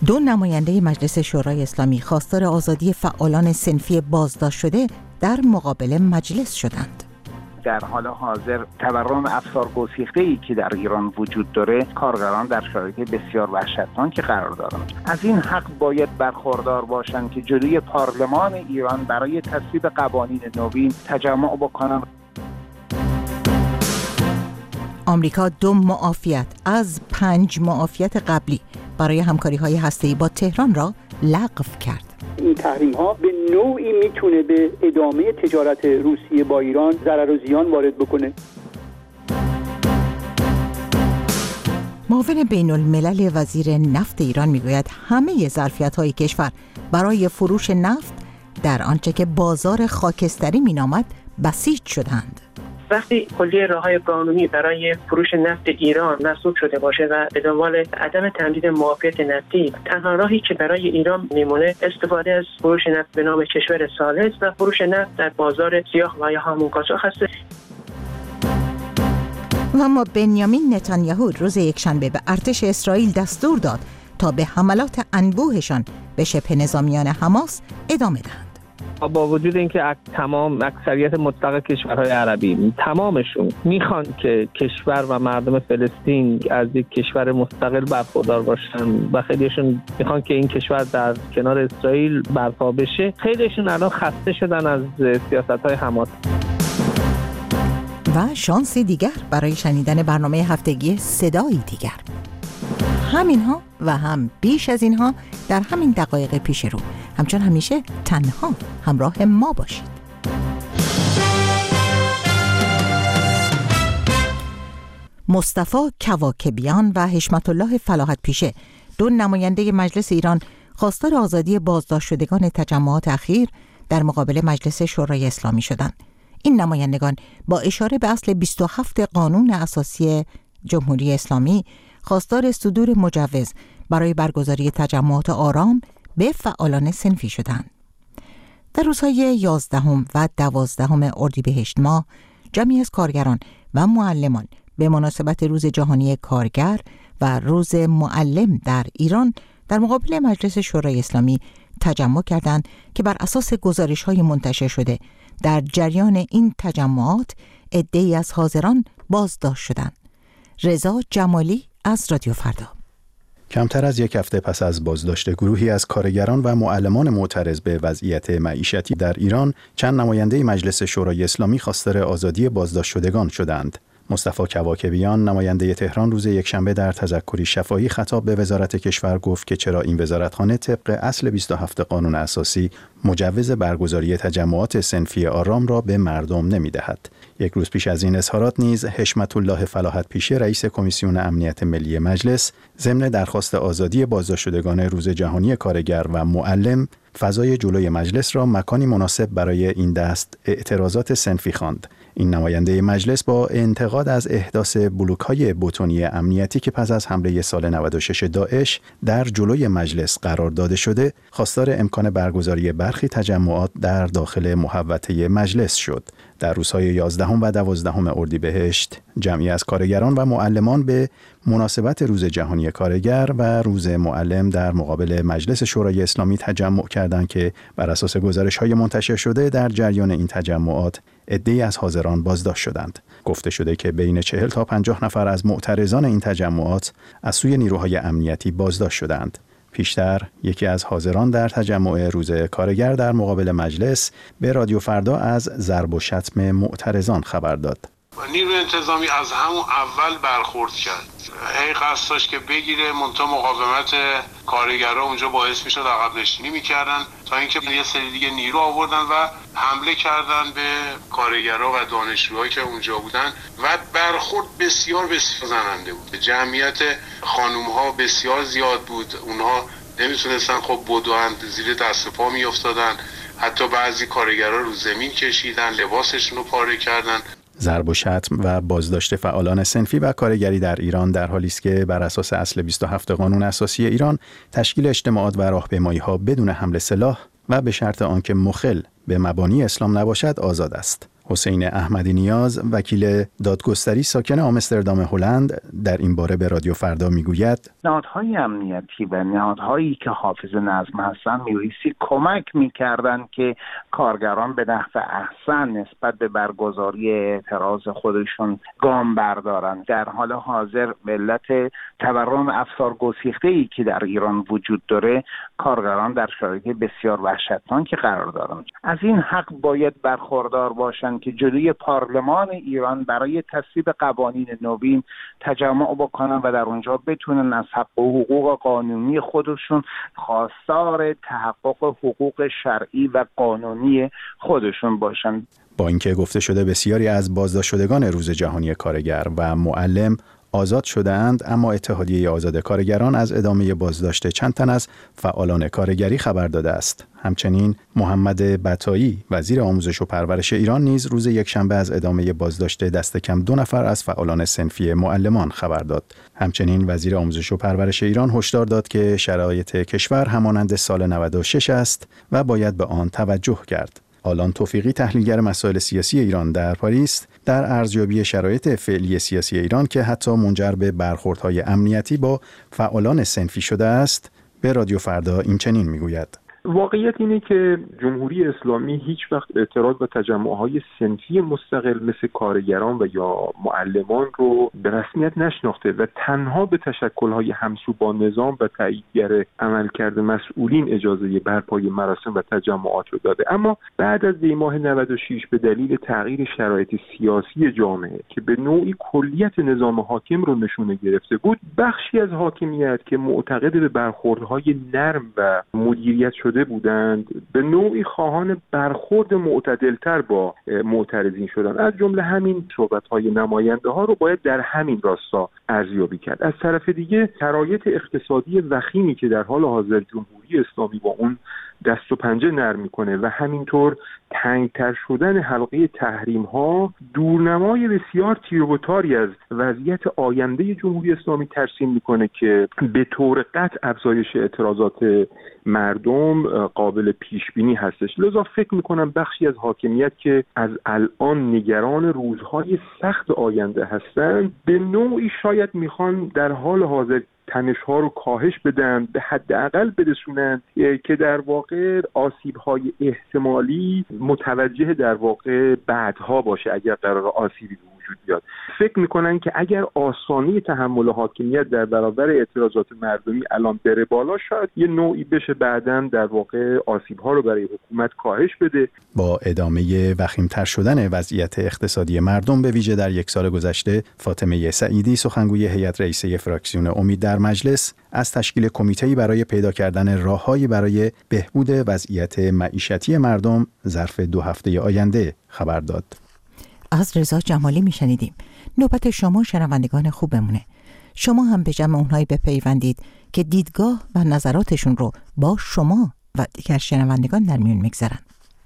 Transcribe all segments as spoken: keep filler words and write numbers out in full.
دو نماینده مجلس شورای اسلامی خواستار آزادی فعالان صنفی بازداشت شده در مقابل مجلس شدند. در حال حاضر تورم افسار گسیخته‌ای که در ایران وجود داره، کارگران در شرایط بسیار وحشتناکی قرار دارند. از این حق باید برخوردار باشند که جلوی پارلمان ایران برای تصویب قوانین نوین تجمع بکنند. آمریکا دو معافیت از پنج معافیت قبلی برای همکاری‌های هسته‌ای با تهران را لغو کرد. این تحریم ها به نوعی میتونه به ادامه تجارت روسیه با ایران ضرر و زیان وارد بکنه. معاون بین الملل وزیر نفت ایران میگوید همه ظرفیت‌های کشور برای فروش نفت در آنچه که بازار خاکستری مینامد بسیج شدند. وقتی کلیه راه‌های قانونی برای فروش نفت ایران مسدود شده باشه و به دنبال عدم تمدید معافیت نفتی، تنها راهی که برای ایران میمونه استفاده از فروش نفت به نام کشور ثالث و فروش نفت در بازار سیاه و یا همون قاچاق هست. و اما بنیامین نتانیاهو روز یکشنبه به ارتش اسرائیل دستور داد تا به حملات انبوهشان به شبه نظامیان حماس ادامه دهند. با وجود اینکه تمام اکثریت مطلق کشورهای عربی تمامشون میخوان که کشور و مردم فلسطین از یک کشور مستقل برخوردار باشن و خیلیشون میخوان که این کشور در کنار اسرائیل برپا بشه، خیلیشون الان خسته شدن از سیاست‌های حماس. و شانس دیگر برای شنیدن برنامه هفتگی صدایی دیگر. همینها و هم بیش از اینها در همین دقایق پیش رو. همچون همیشه تنها همراه ما باشید. مصطفی کواکبیان و حشمت الله فلاحت پیشه، دو نماینده مجلس ایران خواستار آزادی بازداشت شدگان تجمعات اخیر در مقابل مجلس شورای اسلامی شدند. این نمایندگان با اشاره به اصل بیست و هفت قانون اساسی جمهوری اسلامی خواستار صدور مجوز برای برگزاری تجمعات آرام به فعالان صنفی شدند. در روزهای یازدهم و دوازدهم اردیبهشت ماه جمعی از کارگران و معلمان به مناسبت روز جهانی کارگر و روز معلم در ایران در مقابل مجلس شورای اسلامی تجمع کردند که بر اساس گزارش‌های منتشر شده در جریان این تجمعات عده‌ای از حاضران بازداشت شدند. رضا جمالی از رادیو فردا. کمتر از یک هفته پس از بازداشت گروهی از کارگران و معلمان معترض به وضعیت معیشتی در ایران، چند نماینده مجلس شورای اسلامی خواستار آزادی بازداشت شدگان شدند. مصطفی کواکبیان نماینده تهران روز یکشنبه در تذکری شفاهی خطاب به وزارت کشور گفت که چرا این وزارتخانه طبق اصل بیست و هفت قانون اساسی مجوز برگزاری تجمعات صنفی آرام را به مردم نمی‌دهد. یک روز پیش از این اظهارات نیز حشمت الله فلاحت پیشه رئیس کمیسیون امنیت ملی مجلس ضمن درخواست آزادی بازداشت شدگان روز جهانی کارگر و معلم فضای جلوی مجلس را مکانی مناسب برای این دست اعتراضات صنفی خواند. این نماینده مجلس با انتقاد از احداث بلوک‌های بتنی امنیتی که پس از حمله سال نود و شش داعش در جلوی مجلس قرار داده شده، خواستار امکان برگزاری برخی تجمعات در داخل محوطه مجلس شد. در روزهای یازدهم و دوازدهم اردیبهشت جمعی از کارگران و معلمان به مناسبت روز جهانی کارگر و روز معلم در مقابل مجلس شورای اسلامی تجمع کردند که بر اساس گزارش‌های منتشر شده در جریان این تجمعات عده‌ای از حاضران بازداشت شدند. گفته شده که بین چهل تا پنجاه نفر از معترضان این تجمعات از سوی نیروهای امنیتی بازداشت شدند. پیشتر یکی از حاضران در تجمع روز کارگر در مقابل مجلس به رادیو فردا از ضرب و شتم معترضان خبر داد. نیروی انتظامی از همون اول برخورد کرد، هی قصد داشت که بگیره، منتها مقاومت کارگرها اونجا باعث میشد عقب نشینی میکردن تا اینکه یه سری دیگه نیرو آوردن و حمله کردن به کارگرها و دانشجوهایی که اونجا بودن و برخورد بسیار بسیار زننده بود. جمعیت خانومها بسیار زیاد بود، اونها نمیتونستن خب بدوند، زیر دست و پا میافتادن، حتی بعضی کارگرها رو زمین کشیدن، لباسشون رو پاره کردن. ضرب و شتم و بازداشت فعالان صنفی و کارگری در ایران در حالی است که بر اساس اصل بیست و هفت قانون اساسی ایران تشکیل اجتماعات و راهپیمایی‌ها بدون حمل سلاح و به شرط آنکه مخل به مبانی اسلام نباشد آزاد است. حسین احمدی نیاز، وکیل دادگستری ساکن آمستردام هلند، در این باره به رادیو فردا میگوید نهادهای امنیتی و نهادهایی که حافظ نظم هستند می‌بایستی کمک می‌کردند که کارگران به نحو احسن نسبت به برگزاری اعتراض خودشون گام بردارند. در حال حاضر به علت تورم افسار گسیخته‌ای که در ایران وجود داره، کارگران در شرایط بسیار وحشتناکی قرار دارند. از این حق باید برخوردار باشند که جلوی پارلمان ایران برای تصویب قوانین نوین تجمع بکنن و در اونجا بتونن از حق و حقوق قانونی خودشون خواستار تحقق حقوق شرعی و قانونی خودشون باشن. با اینکه گفته شده بسیاری از بازداشت شدگان روز جهانی کارگر و معلم آزاد شده‌اند، اما اتحادیه آزاد کارگران از ادامه بازداشت چند تن از فعالان کارگری خبر داده است. همچنین محمد بطایی وزیر آموزش و پرورش ایران نیز روز یکشنبه از ادامه بازداشت دست کم دو نفر از فعالان صنفی معلمان خبر داد. همچنین وزیر آموزش و پرورش ایران هشدار داد که شرایط کشور همانند سال نود و شش است و باید به آن توجه کرد. آلان توفیقی، تحلیلگر مسائل سیاسی ایران در پاریس، در ارزیابی شرایط فعلی سیاسی ایران که حتی منجر به برخوردهای امنیتی با فعالان صنفی شده است، به رادیو فردا این چنین میگوید: واقعیت اینه که جمهوری اسلامی هیچ وقت اعتراض و تجمع‌های صنفی مستقل مثل کارگران و یا معلمان رو به رسمیت نشناخته و تنها به تشکل‌های همسو با نظام و تاییدگر عملکرد مسئولین اجازه برپای مراسم و تجمعات رو داده. اما بعد از دی ماه نود و شش به دلیل تغییر شرایط سیاسی جامعه که به نوعی کلیت نظام حاکم رو نشونه گرفته بود، بخشی از حاکمیت که معتقد به برخوردهای نرم و مدیریت شده بودند به نوعی خواهان برخورد معتدلتر با معترضین شدند. از جمله همین صحبت‌های نماینده ها رو باید در همین راستا ارزیابی کرد. از طرف دیگه شرایط اقتصادی وخیمی که در حال حاضر جمهوری اسلامی با اون دست و پنجه نرم میکنه و همینطور تنگتر شدن حلقه تحریم ها دورنمای بسیار تیر و تاری از وضعیت آینده جمهوری اسلامی ترسیم میکنه که به طور قطع افزایش اعتراضات مردم قابل پیش بینی هستش. لذا فکر میکنم بخشی از حاکمیت که از الان نگران روزهای سخت آینده هستند به نوعی شاید میخوان در حال حاضر تنش‌ها رو کاهش بدن، به حداقل برسونن که در واقع آسیب‌های احتمالی متوجه در واقع بعدها باشه اگر قرار آسیبی وجود بیاد. فکر میکنن که اگر آسانی تحمل حاکمیت در برابر اعتراضات مردمی الان بره بالا، شاید یه نوعی بشه بعداً در واقع آسیب‌ها رو برای حکومت کاهش بده. با ادامه وخیم‌تر شدن وضعیت اقتصادی مردم به ویژه در یک سال گذشته، فاطمه سعیدی، سخنگوی هیئت رئیسه فراکسیون امید در مجلس، از تشکیل کمیته‌ای برای پیدا کردن راه‌هایی برای بهبود وضعیت معیشتی مردم ظرف دو هفته آینده خبر داد. از رضا جمالی میشنیدیم. نوبت شما شنوندگان خوبمونه. شما هم به جمع اونهایی بپیوندید که دیدگاه و نظراتشون رو با شما و دیگر شنوندگان در میون میگذارن.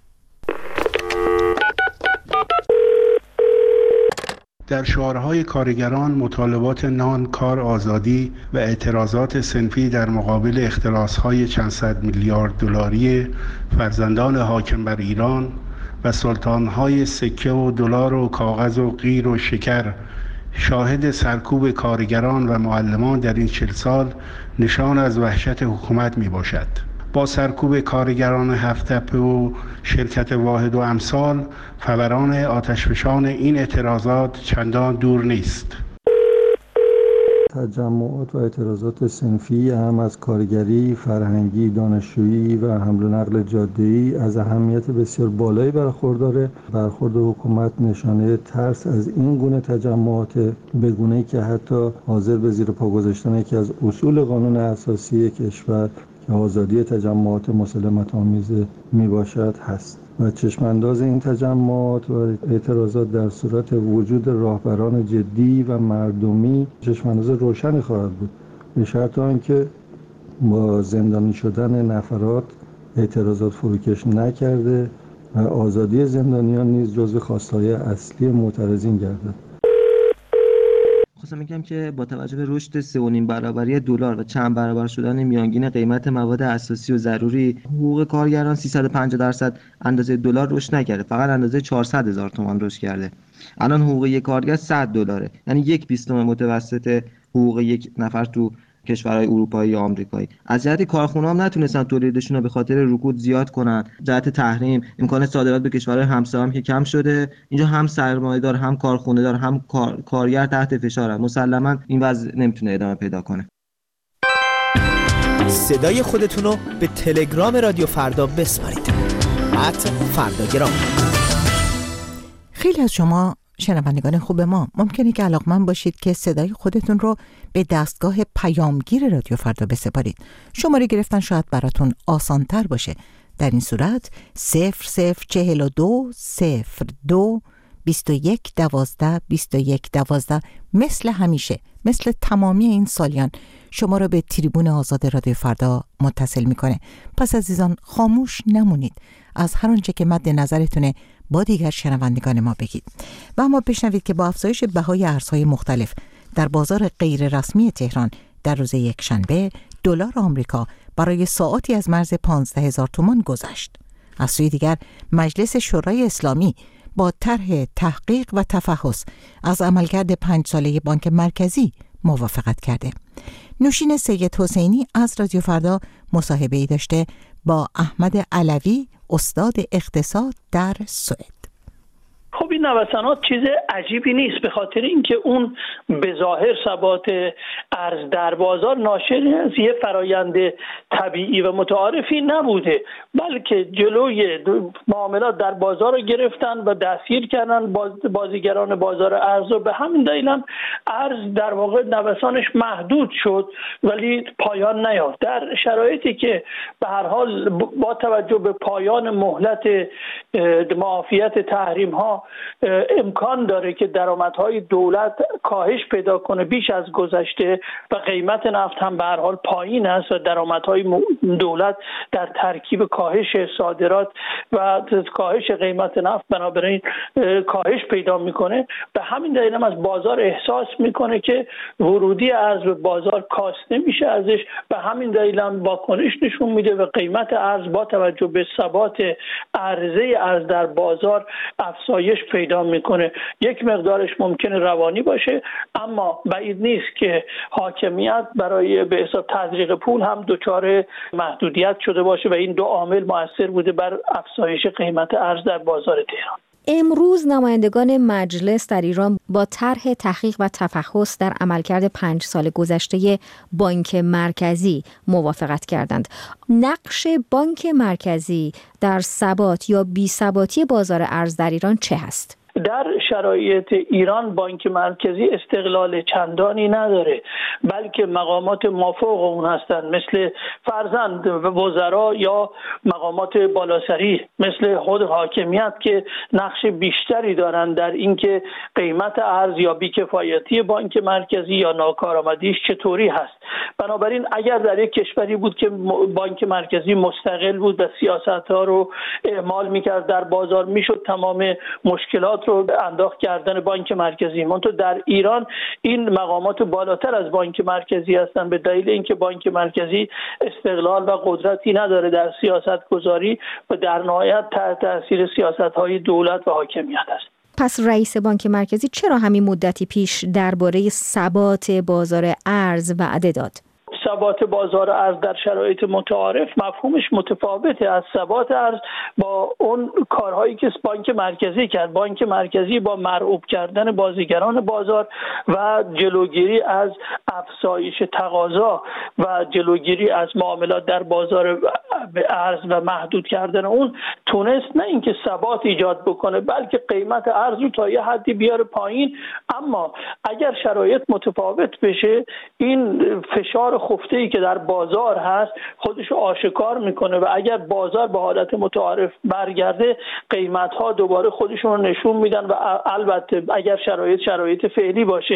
در شعارهای کارگران مطالبات نان، کار، آزادی و اعتراضات صنفی در مقابل اختلاس‌های چند صد میلیارد دلاری فرزندان حاکم بر ایران و سلطان‌های سکه و دلار و کاغذ و قیر و شکر شاهد سرکوب کارگران و معلمان در این چهل سال نشان از وحشت حکومت می باشد. با سرکوب کارگران هفت‌تپه و شرکت واحد و امثال، فوران آتشفشان این اعتراضات چندان دور نیست. تجمعات و اعتراضات صنفی هم از کارگری، فرهنگی، دانشجویی و حمل و نقل جاده‌ای از اهمیت بسیار بالایی برخورداره. برخورد حکومت نشانه ترس از این گونه تجمعات به گونه‌ای که حتی حاضر به زیر پا گذاشتن یکی از اصول قانون اساسی کشور که آزادی تجمعات مسالمت آمیز می باشد هست و چشمانداز این تجمعات و اعتراضات در صورت وجود راهبران جدی و مردمی چشمانداز روشنی خواهد بود، به شرط آنکه با زندانی شدن نفرات اعتراضات فروکش نکرده و آزادی زندانیان نیز جزو خواستهای اصلی معترضین گردد. خواستم بگم که با توجه به رشد سه و نیم برابری دلار و چند برابر شدن میانگین قیمت مواد اساسی و ضروری، حقوق کارگران سیصد و پنجاه درصد اندازه دلار رشد نکرده، فقط اندازه چهارصد هزار تومان رشد کرده. الان حقوق یک کارگر صد دلاره، یعنی یک بیستم متوسط حقوق یک نفر تو کشورهای اروپایی یا آمریکایی. از جهت کارخونه‌ها هم نتونستن تولیدشون رو به خاطر رکود زیاد کنن. جهت تحریم امکان صادرات به کشورهای همسایه هم که کم شده، اینجا هم سرمایه‌دار هم کارخونه‌دار هم کار... کارگر تحت فشارن. مسلماً این وضع نمیتونه ادامه پیدا کنه. صدای خودتون رو به تلگرام رادیو فردا بسپارید. ات فرداگرام. خیلی از شما شنوندگان خوب ما ممکنه که علاقمند باشید که صدای خودتون رو به دستگاه پیامگیر رادیو فردا بسپارید. شماره گرفتن شاید براتون آسان‌تر باشه. در این صورت صفر صفر چهل و دو صفر دو بیست و یک دوازده بیست و یک دوازده مثل همیشه، مثل تمامی این سالیان شما رو به تریبون آزاد رادیو فردا متصل میکنه. پس عزیزان خاموش نمونید، از هر آنچه که مد نظرتونه با دیگر شنوندگان ما بگید. و اما بشنوید که با افزایش بهای ارزهای مختلف در بازار غیر رسمی تهران در روز یک شنبه، دلار آمریکا برای ساعاتی از مرز پانزده هزار تومان گذشت. از سوی دیگر مجلس شورای اسلامی با طرح تحقیق و تفحص از عملکرد پنج ساله بانک مرکزی موافقت کرده. نوشین سید حسینی از رادیو فردا مصاحبه‌ای داشته با احمد علوی، استاد اقتصاد در سوئد. خب این نوسانات چیز عجیبی نیست، به خاطر اینکه اون به ظاهر ثبات ارز در بازار ناشی از یه فرایند طبیعی و متعارفی نبوده، بلکه جلوی معاملات در بازار رو گرفتن و دستگیر کردن باز بازیگران بازار ارز و به همین دلیل هم ارز در واقع نوسانش محدود شد ولی پایان نیافت. در شرایطی که به هر حال با توجه به پایان مهلت معافیت تحریم ها امکان داره که درآمدهای دولت کاهش پیدا کنه بیش از گذشته و قیمت نفت هم به هر حال پایین است و درآمدهای دولت در ترکیب کاهش صادرات و کاهش قیمت نفت بنابراین کاهش پیدا میکنه. به همین دلیل هم از بازار احساس میکنه که ورودی ارز به بازار کاسته میشه ازش، به همین دلیل هم واکنش نشون میده و قیمت ارز با توجه به ثبات عرضه ارز در بازار افزایش پیدا میکنه. یک مقدارش ممکنه روانی باشه اما بعید نیست که حاکمیت برای به حساب تزریق پول هم دچار محدودیت شده باشه و این دو عامل مؤثر بوده بر افزایش قیمت ارز در بازار تهران. امروز نمایندگان مجلس در ایران با طرح تحقیق و تفحص در عملکرد پنج سال گذشته بانک مرکزی موافقت کردند. نقش بانک مرکزی در ثبات یا بی‌ثباتی بازار ارز در ایران چه هست؟ در شرایط ایران بانک مرکزی استقلال چندانی نداره، بلکه مقامات مافوق اون هستند، مثل فرزند وزرا یا مقامات بالاسری مثل خود حاکمیت که نقش بیشتری دارند در اینکه قیمت ارز یا بیکفایتی بانک مرکزی یا ناکارآمدیش چطوری هست. بنابراین اگر در یک کشوری بود که بانک مرکزی مستقل بود و سیاست‌ها رو اعمال می‌کرد در بازار، میشد تمام مشکلات رو انداخت کردن بانک مرکزی. منتها در ایران این مقامات بالاتر از بانک مرکزی هستند به دلیل اینکه بانک مرکزی استقلال و قدرتی نداره در سیاست گذاری و در نهایت تحت تاثیر سیاست‌های دولت و حاکمیت است. پس رئیس بانک مرکزی چرا همین مدتی پیش درباره ثبات بازار ارز وعده داد؟ ثبات بازار ارز در شرایط متعارف مفهومش متفاوته از ثبات ارز با اون کارهایی که بانک مرکزی کرد. بانک مرکزی با مرعوب کردن بازیگران بازار و جلوگیری از افزایش تقاضا و جلوگیری از معاملات در بازار ارز و محدود کردن اون تونست نه اینکه ثبات ایجاد بکنه بلکه قیمت ارز رو تا یه حدی بیاره پایین. اما اگر شرایط متفاوت بشه این فشار خفته‌ای که در بازار هست خودش رو آشکار میکنه و اگر بازار به حالت متعارف برگرده قیمت‌ها دوباره خودشون رو نشون میدن و البته اگر شرایط شرایط فعلی باشه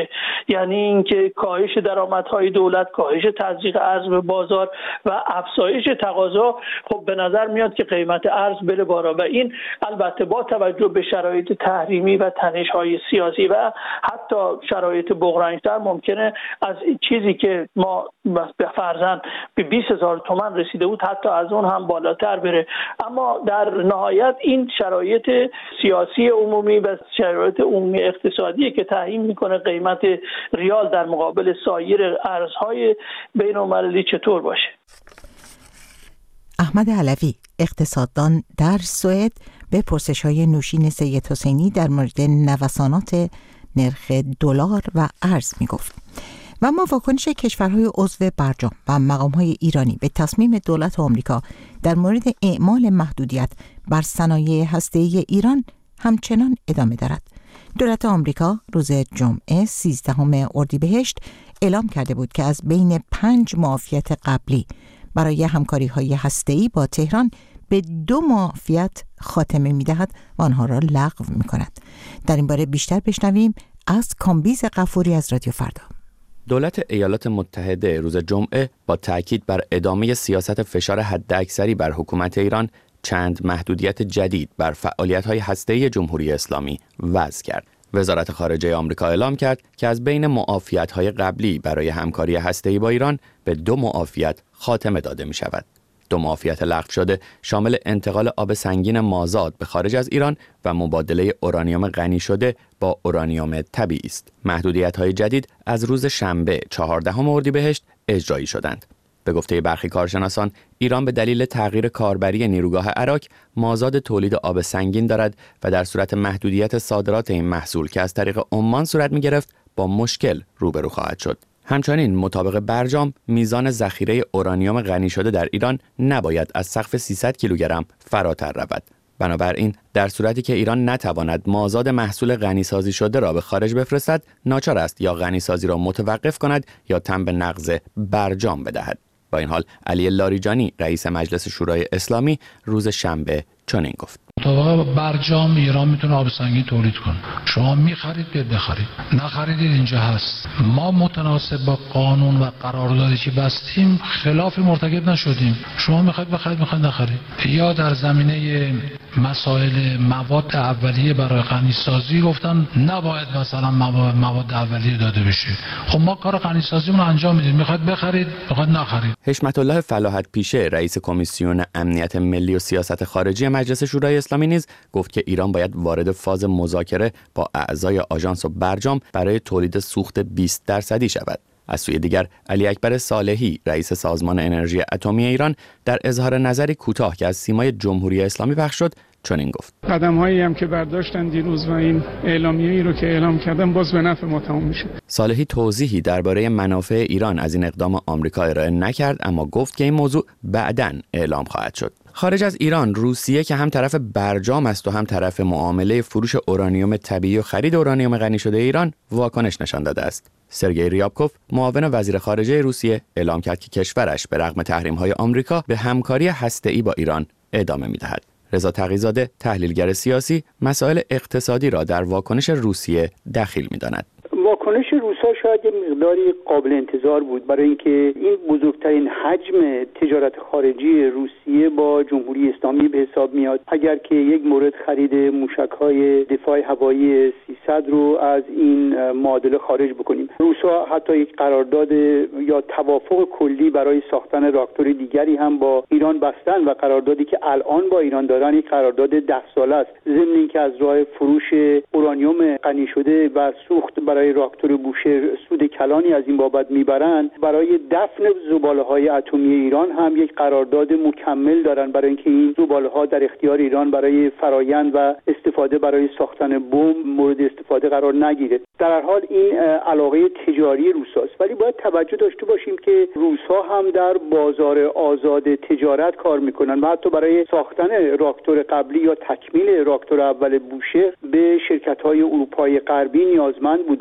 یعنی اینکه کاهش درآمدهای دولت، کاهش تزریق ارز به بازار و افزایش تقاضا، خب به نظر میاد که قیمت ارز بره بالا و این البته با توجه به شرایط تحریمی و تنش‌های سیاسی و حتی شرایط بحرانی‌تر ممکنه از چیزی که ما به فرضاً به بیست هزار تومان رسیده بود حتی از اون هم بالاتر بره. اما در نهایت این شرایط سیاسی عمومی و شرایط عمومی اقتصادی که تعیین میکنه قیمت ریال در مقابل سایر ارزهای بین‌المللی چطور باشه. احمد علوی، اقتصاددان در سوئد، به پرسش‌های نوشین سید حسینی در مورد نوسانات نرخ دلار و ارز میگفت. و ما واکنش کشورهای عضو برجام و مقام‌های ایرانی به تصمیم دولت آمریکا در مورد اعمال محدودیت بر صنایع هسته‌ای ایران همچنان ادامه دارد. دولت آمریکا روز جمعه سیزدهم اردیبهشت اعلام کرده بود که از بین پنج معافیت قبلی برای همکاری‌های هسته‌ای با تهران به دو معافیت خاتمه می‌دهد و آنها را لغو می‌کند. در این باره بیشتر بشنویم از کامبیز غفوری از رادیو فردا. دولت ایالات متحده روز جمعه با تاکید بر ادامه سیاست فشار حداکثری بر حکومت ایران چند محدودیت جدید بر فعالیت‌های هسته‌ای جمهوری اسلامی وضع کرد. وزارت خارجه آمریکا اعلام کرد که از بین معافیت‌های قبلی برای همکاری هسته‌ای با ایران به دو معافیت خاتمه داده می‌شود. دو معافیت لغو شده شامل انتقال آب سنگین مازاد به خارج از ایران و مبادله اورانیوم غنی شده با اورانیوم طبیعی است. محدودیت‌های جدید از روز شنبه چهاردهم اردیبهشت اجرایی شدند. به گفته برخی کارشناسان، ایران به دلیل تغییر کاربری نیروگاه اراک مازاد تولید آب سنگین دارد و در صورت محدودیت صادرات این محصول که از طریق عمان صورت می‌گرفت با مشکل روبرو خواهد شد. همچنین مطابق برجام میزان ذخیره اورانیوم غنی شده در ایران نباید از سقف سیصد کیلوگرم فراتر رود. بنابراین در صورتی که ایران نتواند مازاد محصول غنیسازی شده را به خارج بفرستد، ناچار است یا غنیسازی را متوقف کند یا تن به نقض برجام بدهد. با این حال علی لاریجانی رئیس مجلس شورای اسلامی روز شنبه چنین گفت: مطابق برجام ایران میتونه آب سنگین تولید کنه. شما میخرید که بخرید، نخریدید اینجا هست. ما متناسب با قانون و قراردادی که بستیم خلاف مرتکب نشدیم. شما میخواید بخرید، میخواید نخرید. یا در زمینه مسائل مواد اولیه برای غنیسازی گفتن نباید مثلا مواد اولیه داده بشه. خب ما کار غنیسازیمون انجام میدیم. میخواید بخرید، میخواید نخرید. حشمت الله فلاحت پیشه رئیس کمیسیون امنیت ملی و سیاست خارجی مجلس شورای اسلامی نیز گفت که ایران باید وارد فاز مذاکره با اعضای آژانس و برجام برای تولید سوخت بیست درصدی شود. از سوی دیگر علی اکبر صالحی رئیس سازمان انرژی اتمی ایران در اظهار نظری کوتاه که از سیمای جمهوری اسلامی پخش شد چنین گفت: قدم هایی هم که برداشتن دیروز و این اعلامیه ای رو که اعلام کردن باز به نفع ما تموم میشه. صالحی توضیحی درباره منافع ایران از این اقدام آمریکا ارائه نکرد، اما گفت که این موضوع بعداً اعلام خواهد شد. خارج از ایران، روسیه که هم طرف برجام است و هم طرف معامله فروش اورانیوم طبیعی و خرید اورانیوم غنی شده ایران واکنش نشان داده است. سرگئی ریابکوف معاون وزیر خارجه روسیه اعلام کرد که کشورش به رغم تحریم‌های آمریکا به همکاری هسته‌ای با ایران ادامه می‌دهد. رضا تقی‌زاده تحلیلگر سیاسی مسائل اقتصادی را در واکنش روسیه دخیل می‌داند. واکنش روس‌ها شاید یه مقداری قابل انتظار بود، برای اینکه این بزرگترین حجم تجارت خارجی روسیه با جمهوری اسلامی به حساب میاد. اگر که یک مورد خرید موشک‌های دفاع هوایی سیصد رو از این معادله خارج بکنیم، روس‌ها حتی یک قرارداد یا توافق کلی برای ساختن راکتور دیگری هم با ایران بستن و قراردادی که الان با ایران دارن یک قرارداد ده ساله است، ضمن اینکه از راه فروش اورانیوم غنی شده و سوخت برای راکتور بوشهر سود کلانی از این بابت میبرن. برای دفن زباله‌های اتمی ایران هم یک قرارداد مکمل دارن برای اینکه این زباله‌ها در اختیار ایران برای فرایند و استفاده برای ساختن بمب مورد استفاده قرار نگیره. در هر حال این علاقه تجاری روساست، ولی باید توجه داشته باشیم که روس‌ها هم در بازار آزاد تجارت کار میکنن و حتی برای ساختن راکتور قبلی یا تکمیل راکتور اول بوشهر به شرکت‌های اروپای غربی نیازمند بودن و این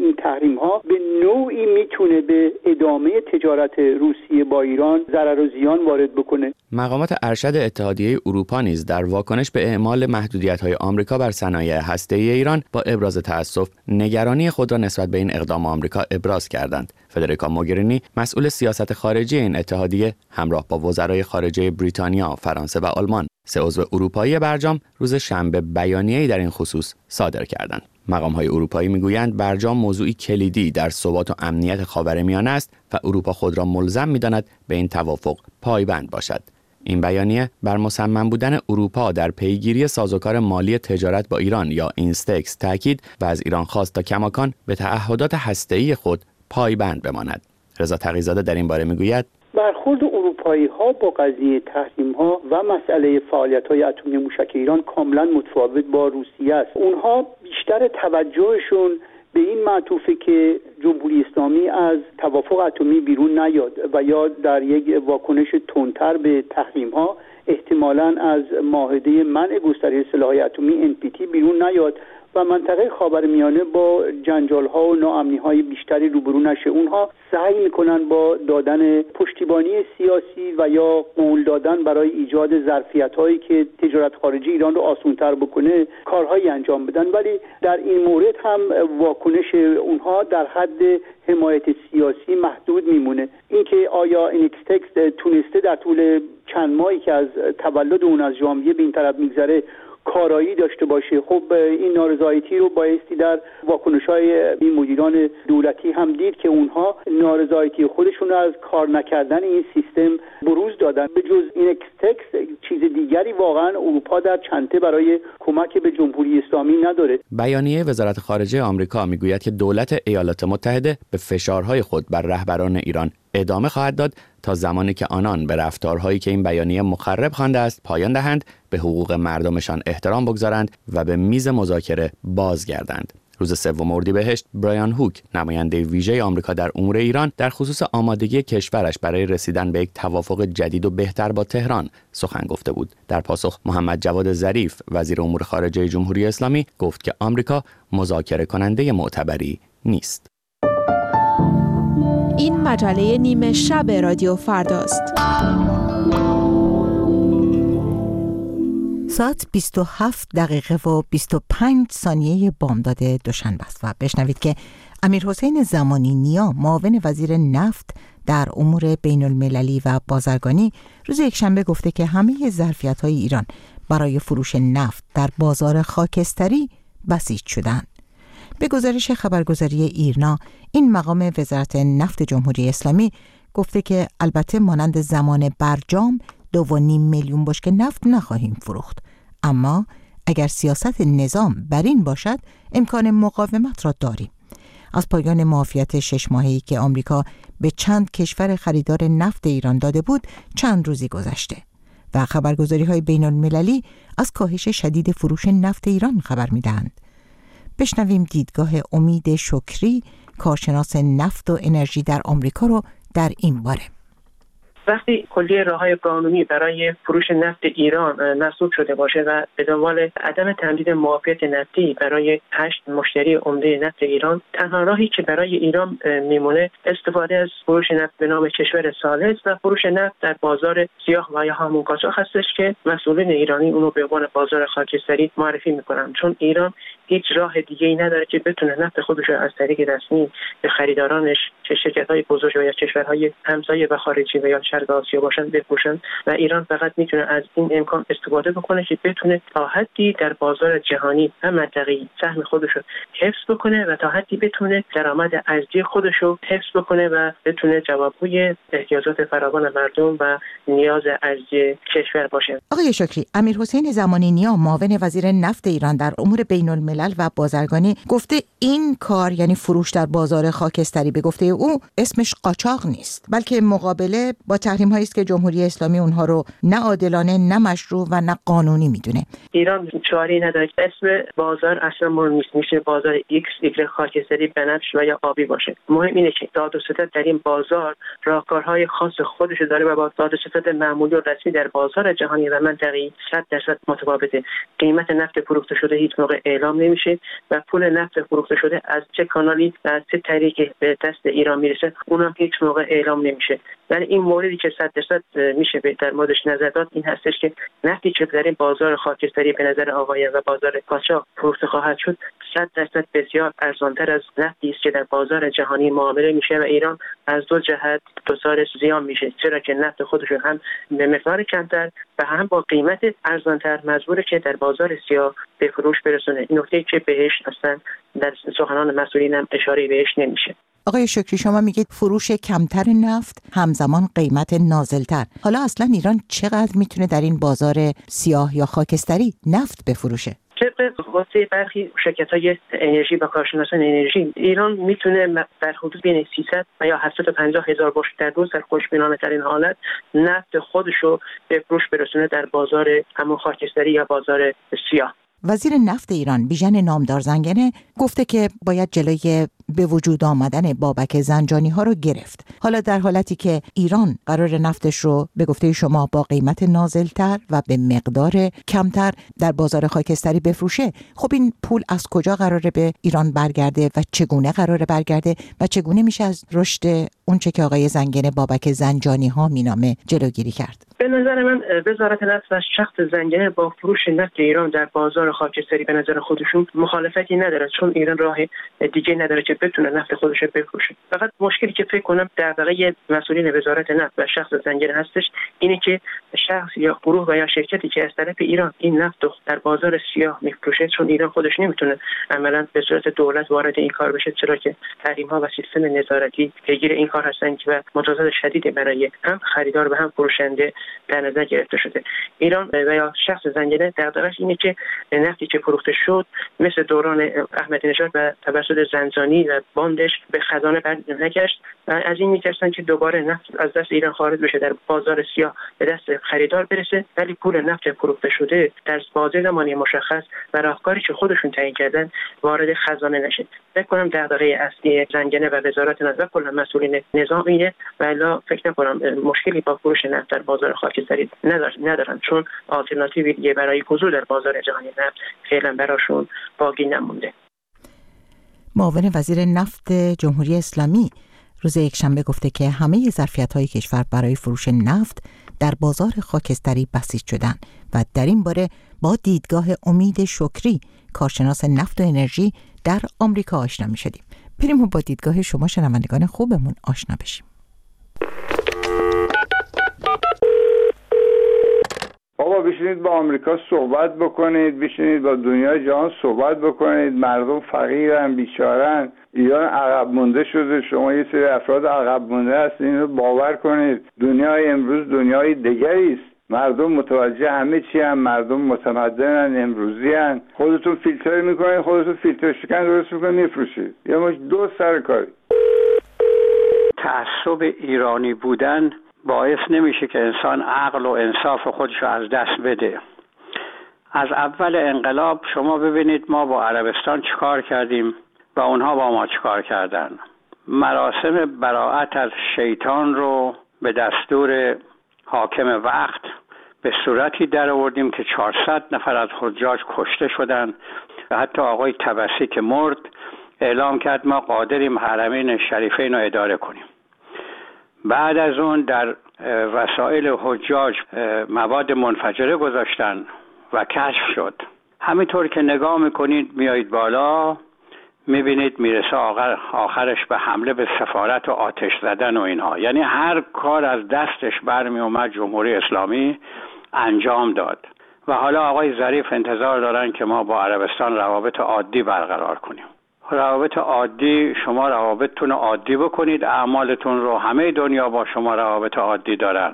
این تحریم ها به نوعی میتونه به ادامه تجارت روسیه با ایران ضرر و زیان وارد بکنه. مقامات ارشد اتحادیه اروپا نیز در واکنش به اعمال محدودیت‌های آمریکا بر صنایع هسته‌ای ایران با ابراز تأسف نگرانی خود را نسبت به این اقدام آمریکا ابراز کردند. فدریکا موگرینی، مسئول سیاست خارجی این اتحادیه، همراه با وزرای خارجه بریتانیا، فرانسه و آلمان، سه عضو اروپایی برجام، روز شنبه بیانیه‌ای در این خصوص صادر کردند. مقام‌های اروپایی می‌گویند برجام موضوعی کلیدی در ثبات و امنیت خاورمیانه است و اروپا خود را ملزم می‌داند به این توافق پایبند باشد. این بیانیه بر مصمم بودن اروپا در پیگیری سازوکار مالی تجارت با ایران یا اینستکس تاکید و از ایران خواست تا کماکان به تعهدات هسته‌ای خود پایبند بماند. رضا تقی‌زاده در این باره می‌گوید برخورد اروپایی ها با قضیه تحریم ها و مسئله فعالیت های اتمی موشک ایران کاملا متفاوت با روسیه است. اونها بیشتر توجهشون به این معطوفه که جمهوری اسلامی از توافق اتمی بیرون نیاد و یا در یک واکنش تندتر به تحریم ها احتمالاً از معاهده منع گسترش سلاح‌های اتمی ان پی تی بیرون نیاد و منطقه خاورمیانه با جنجال‌ها و ناامنی‌های بیشتری روبرو نشه. اونها سعی می‌کنن با دادن پشتیبانی سیاسی و یا قول دادن برای ایجاد ظرفیت‌هایی که تجارت خارجی ایران رو آسان‌تر بکنه کارهایی انجام بدن، ولی در این مورد هم واکنش اونها در حد حمایت سیاسی محدود میمونه. اینکه آیا اینکستکس تونسته در طول چند ماهی که از تولد اون از ژانویه به این طرف میگذره کارایی داشته باشه، خب این نارضایتی رو بایستی در واکنش‌های این مدیران دولتی هم دید که اونها نارضایتی خودشون رو از کار نکردن این سیستم بروز دادن. به جز این اکستکس چیز دیگری واقعا اروپا در چنته برای کمک به جمهوری اسلامی نداره. بیانیه وزارت خارجه آمریکا میگوید که دولت ایالات متحده به فشارهای خود بر رهبران ایران ادامه خواهد داد تا زمانی که آنان به رفتارهایی که این بیانیه مخرب خوانده است پایان دهند، به حقوق مردمشان احترام بگذارند و به میز مذاکره بازگردند. روز سوم اردیبهشت، برایان هوک، نماینده ویژه آمریکا در امور ایران، در خصوص آمادگی کشورش برای رسیدن به یک توافق جدید و بهتر با تهران سخن گفته بود. در پاسخ، محمد جواد ظریف، وزیر امور خارجه جمهوری اسلامی، گفت که آمریکا مذاکره کننده معتبری نیست. این مجله نیمه شب رادیو فرداست. ساعت بیست و هفت دقیقه و بیست و پنج ثانیه بامداد دوشنبه است و بشنوید که امیرحسین زمانی نیا، معاون وزیر نفت در امور بین المللی و بازرگانی، روز یکشنبه گفته که همه ظرفیت‌های ایران برای فروش نفت در بازار خاکستری بسیج شدند. به گزارش خبرگزاری ایرنا، این مقام وزارت نفت جمهوری اسلامی گفته که البته مانند زمان برجام دو و نیم میلیون بشکه نفت نخواهیم فروخت، اما اگر سیاست نظام بر این باشد امکان مقاومت را داریم. از پایان معافیت شش ماهه‌ای که آمریکا به چند کشور خریدار نفت ایران داده بود چند روزی گذشته و خبرگزاری‌های بین المللی از کاهش شدید فروش نفت ایران خبر می‌دهند. بشنویم دیدگاه امید شکری، کارشناس نفت و انرژی در آمریکا رو در این باره. وقتی کلیه راه‌های قانونی برای فروش نفت ایران مسدود شده باشه و به دنبال عدم تمدید معافیت نفتی برای هشت مشتری عمده نفت ایران، تنها راهی که برای ایران میمونه استفاده از فروش نفت به نام کشور ثالث و فروش نفت در بازار سیاه و یا همون قاچاق هستش که مسئولین ایرانی اونو به عنوان بازار خاکستری معرفی میکنن، چون ایران هیچ راه دیگه‌ای نداره که بتونه نفت خودش رو از طریق رسمی به خریدارانش، چه شرکت‌های بزرگ یا کشورهای همسایه و خارجی و یا شرق آسیا باشن، بفروشن و ایران فقط میتونه از این امکان استفاده بکنه که بتونه تا حدی در بازار جهانی و منطقه‌ای سهم خودش رو حفظ بکنه و تا حدی بتونه درآمد ارزی خودش رو حفظ بکنه و بتونه جوابگوی احتیاجات فراوان مردم و نیاز ارزی کشور باشه. آقای شکری، امیرحسین زمانی نیا، معاون وزیر نفت ایران در امور بین الملل و بازرگانی، گفته این کار یعنی فروش در بازار خاکستری به گفته او اسمش قاچاق نیست، بلکه مقابله با تحریم هایی است که جمهوری اسلامی اونها رو نه عادلانه، نه مشروع و نه قانونی میدونه. ایران چاری نداره. اسم بازار اصلا مهم نیست، میشه بازار ایکس، ایگرگ، خاکستری، بنفش و یا آبی باشه. مهم اینه که داد و ستد در این بازار راهکارهای خاص خودش داره و با داد و ستد معمولی و رسمی در بازار جهانی و منطقه‌ای صد درصد متفاوته. قیمت نفت فروخته شده هیچ موقع اعلام نمیشه و پول نفت فروخته شده از چه کانالی و از چه طریقی به دست ایران میرسه اونم هیچ موقع اعلام نمیشه. ولی این موردی که صد درصد میشه در موردش نظر داد این هستش که نفتی که در این بازار خاکستری به نظر آقایان و بازار قاچاق فروخته خواهد شد صد درصد بسیار ارزانتر از نفتی است که در بازار جهانی معامله میشه و ایران از دو جهت دچار زیان میشه، چرا که نفت خودش هم به مقدار کمتر و هم با قیمت ارزانتر مجبوره که در بازار سیاه به فروش برسونه. این نکته که بهش اصلا در سخنان مسئولین هم اشاره بهش نمیشه. آقای شکری، شما میگید فروش کمتر نفت همزمان قیمت نازلتر. حالا اصلا ایران چقدر میتونه در این بازار سیاه یا خاکستری نفت بفروشه؟ طبق واسه برخی شرکت‌های انرژی و کارشناسان انرژی ایران میتونه در حدود بین سیصد و یا هفتصد و پنجاه هزار بشکه در روز در خوشبینانه ترین حالت نفت خودشو به فروش برسونه در بازار همون خاکستری یا بازار سیاه. وزیر نفت ایران بیژن نامدار زنگنه گفته که باید جلوی به وجود آمدن بابک زنجانی ها رو گرفت. حالا در حالتی که ایران قرار نفتش رو به گفته شما با قیمت نازلتر و به مقدار کمتر در بازار خاکستری بفروشه، خب این پول از کجا قراره به ایران برگرده و چگونه قراره برگرده و چگونه میشه از رشد اونچه که آقای زنگنه بابک زنجانی ها مینامه جلوگیری کرد؟ به نظر من وزارت نفت و شخص زنگنه با فروش نفت ایران در بازار خاکستری به نظر خودشون مخالفتی نداره، چون ایران راه دیگه نداره که بتونه نفت خودش رو بفروشه. فقط مشکلی که فکر کنم دغدغه مسئولین وزارت نفت و شخص زنگنه هستش اینه که شخص یا گروه و یا شرکتی که از طرف ایران این نفت رو در بازار سیاه میفروشه، چون ایران خودش نمیتونه عملاً به صورت دولت وارد این کار بشه، چرا که تحریم‌ها و سیستم نظارتی پیگیر این کار هستن که مجازات شدید برای هم خریدار و هم فروشنده در نظر گرفته شده. ایران و یا شخص زنگنه دغدغه‌اش اینه که نفتی که فروخته شد مثل دوران احمدی نژاد و توسط زنجانی و باندش به خزانه برنگشت و از این می‌ترسن که دوباره نفت از دست ایران خارج بشه، در بازار سیاه به دست خریدار برسه، ولی پول نفت فروخته شده در بازه زمانی مشخص و راهکاری که خودشون تعیین کردن وارد خزانه نشه. فکر کنم دغدغه اصلی زنگنه و وزارت نفت و کل مسئولین نظام اینه و الا فکر نکنم مشکلی با فروش نفت در بازار خاکستری ندارن، چون آلترناتیوی برای حضور در بازار جهانی نفت فعلا براشون باقی نمونده. معاون وزیر نفت جمهوری اسلامی روز یکشنبه گفته که همه ظرفیت‌های کشور برای فروش نفت در بازار خاکستری بسیج شدن و در این باره با دیدگاه امید شکری کارشناس نفت و انرژی در آمریکا آشنا می‌شدیم. بریم و با دیدگاه شما شنوندگان خوبمون آشنا بشیم. بابا بشینید با آمریکا صحبت بکنید، بشینید با دنیای جهان صحبت بکنید. مردم فقیرن، بیچارن، ایران عقب مونده شده، شما یه سری افراد عقب مونده هستید، اینو باور کنید. دنیای امروز دنیای دیگری است. مردم متوجه همه چی هم، مردم متمدنن، امروزی هن. خودتون فیلتر میکنید، خودتون فیلتر شکن درست میکنید میفروشید. یه مش دو سر کاری. تعصب ایرانی بودن باعث نمیشه که انسان عقل و انصاف خودش رو از دست بده. از اول انقلاب شما ببینید ما با عربستان چیکار کردیم و اونها با ما چیکار کردن. مراسم براءت از شیطان رو به دستور حاکم وقت به صورتی در آوردیم که چهارصد نفر از حجاج کشته شدن و حتی آقای طبسی که مرد اعلام کرد ما قادریم حرمین شریفین رو اداره کنیم. بعد از اون در وسایل حجاج مواد منفجره گذاشتن و کشف شد. همینطور که نگاه میکنید میایید بالا میبینید میرسه آخر آخرش به حمله به سفارت و آتش زدن و اینها. یعنی هر کار از دستش برمی اومد جمهوری اسلامی انجام داد و حالا آقای ظریف انتظار دارن که ما با عربستان روابط عادی برقرار کنیم. روابط عادی، شما روابطتون عادی بکنید، اعمالتون رو همه دنیا با شما روابط عادی دارن.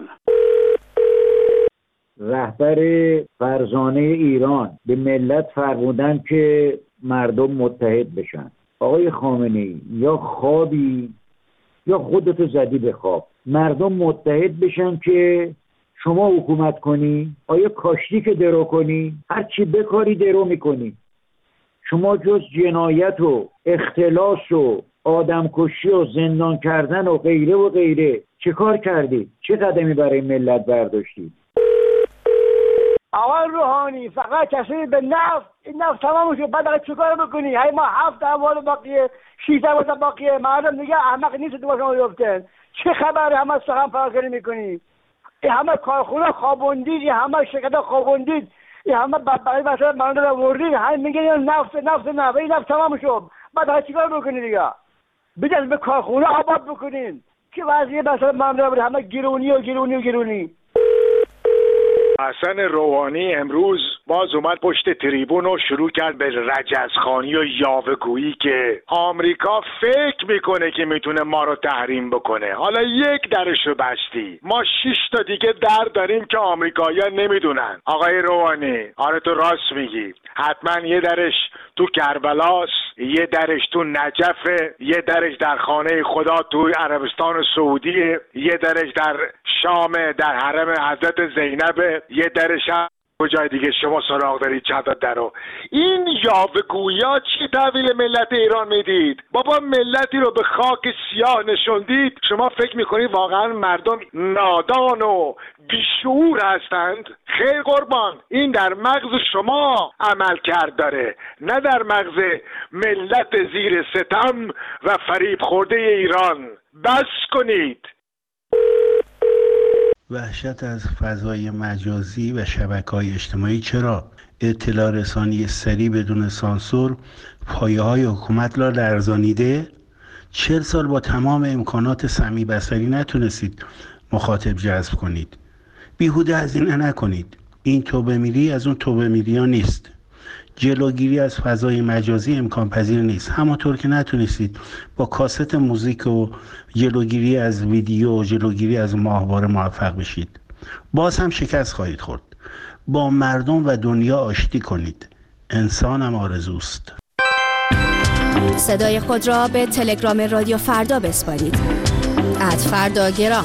رهبر فرزانه ایران به ملت فرمودن که مردم متحد بشن. آقای خامنه‌ای یا خوابی یا خودتو زدی به خواب. مردم متحد بشن که شما حکومت کنی؟ آیا کاشتی که درو کنی؟ هر چی بکاری درو میکنی. شما جز جنایت و اختلاس و آدمکشی و زندان کردن و غیره و غیره چه کار کردی؟ چه قدمی برای ملت برداشتی؟ آقای روحانی فقط کسی به نفت، این نفت تمام شد، بعد چه کار بکنی؟ هی ما هفت اموال باقیه، شیش اموال باقیه، مردم دیگه احمق نیست تو شما بیفتن. چه خبره همه سخن پراکنی میکنی؟ این همه کارخونه خوابوندید، این همه شرکت خوابوندید، این همه برای مثلا مردم آوردید، همین میگن نفت نفت نفت، این نفت تمام شد، بعد چیکار بکنید دیگه؟ بجز به کارخونه آباد بکنین که وضعیه مثلا مردم همه گرونی و گرونی و گرونی. حسن روحانی امروز باز اومد پشت تریبون و شروع کرد به رجزخوانی و یاوه‌گویی که آمریکا فکر میکنه که میتونه ما رو تحریم بکنه. حالا یک درشو بستی، ما شش تا دیگه در داریم که آمریکایی‌ها نمیدونن. آقای روحانی آره تو راست میگی، حتما یه درش تو کربلاست، یه درش تو نجفه، یه درش در خانه خدا تو عربستان سعودیه، یه درش در شام در حرم حضرت زینب، یه درش هم کجای دیگه شما سراغ دارید چند تا درو. این یاوه‌گویی‌ها چی تحویل ملت ایران میدید؟ بابا ملتی رو به خاک سیاه نشوندید. شما فکر میکنید واقعا مردم نادان و بیشعور هستند؟ خیر قربان، این در مغز شما عمل کرد داره، نه در مغز ملت زیر ستم و فریب خورده ایران. بس کنید. وحشت از فضای مجازی و شبکه‌های اجتماعی. چرا؟ اطلاع رسانی سریع بدون سانسور پایه‌های حکومت را لرزانیده. چهل سال با تمام امکانات سمی بصری نتونستید مخاطب جذب کنید. بیهوده هزینه نکنید. این توبه میری از اون توبه میری ها نیست. جلوگیری از فضای مجازی امکان پذیر نیست. همونطور که نتونستید با کاست موزیک و جلوگیری از ویدیو و جلوگیری از ماهواره موفق بشید، باز هم شکست خواهید خورد. با مردم و دنیا آشتی کنید. انسان هم آرزوست. صدای خود را به تلگرام رادیو فردا بسپارید. ات فردا گرام.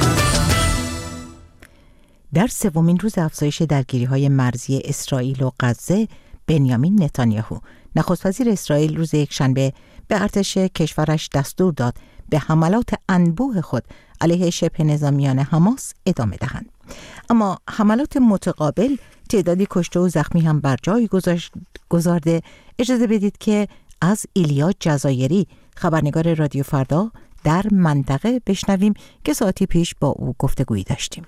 در سومین روز افزایش درگیری‌های مرزی اسرائیل و غزه، بنیامین نتانیاهو نخست وزیر اسرائیل روز یکشنبه به ارتش کشورش دستور داد به حملات انبوه خود علیه شبه نظامیان حماس ادامه دهند. اما حملات متقابل تعدادی کشته و زخمی هم بر جای گذارده. اجازه بدید که از ایلیا جزایری، خبرنگار رادیو فردا در منطقه، بشنویم که ساعتی پیش با او گفتگویی داشتیم.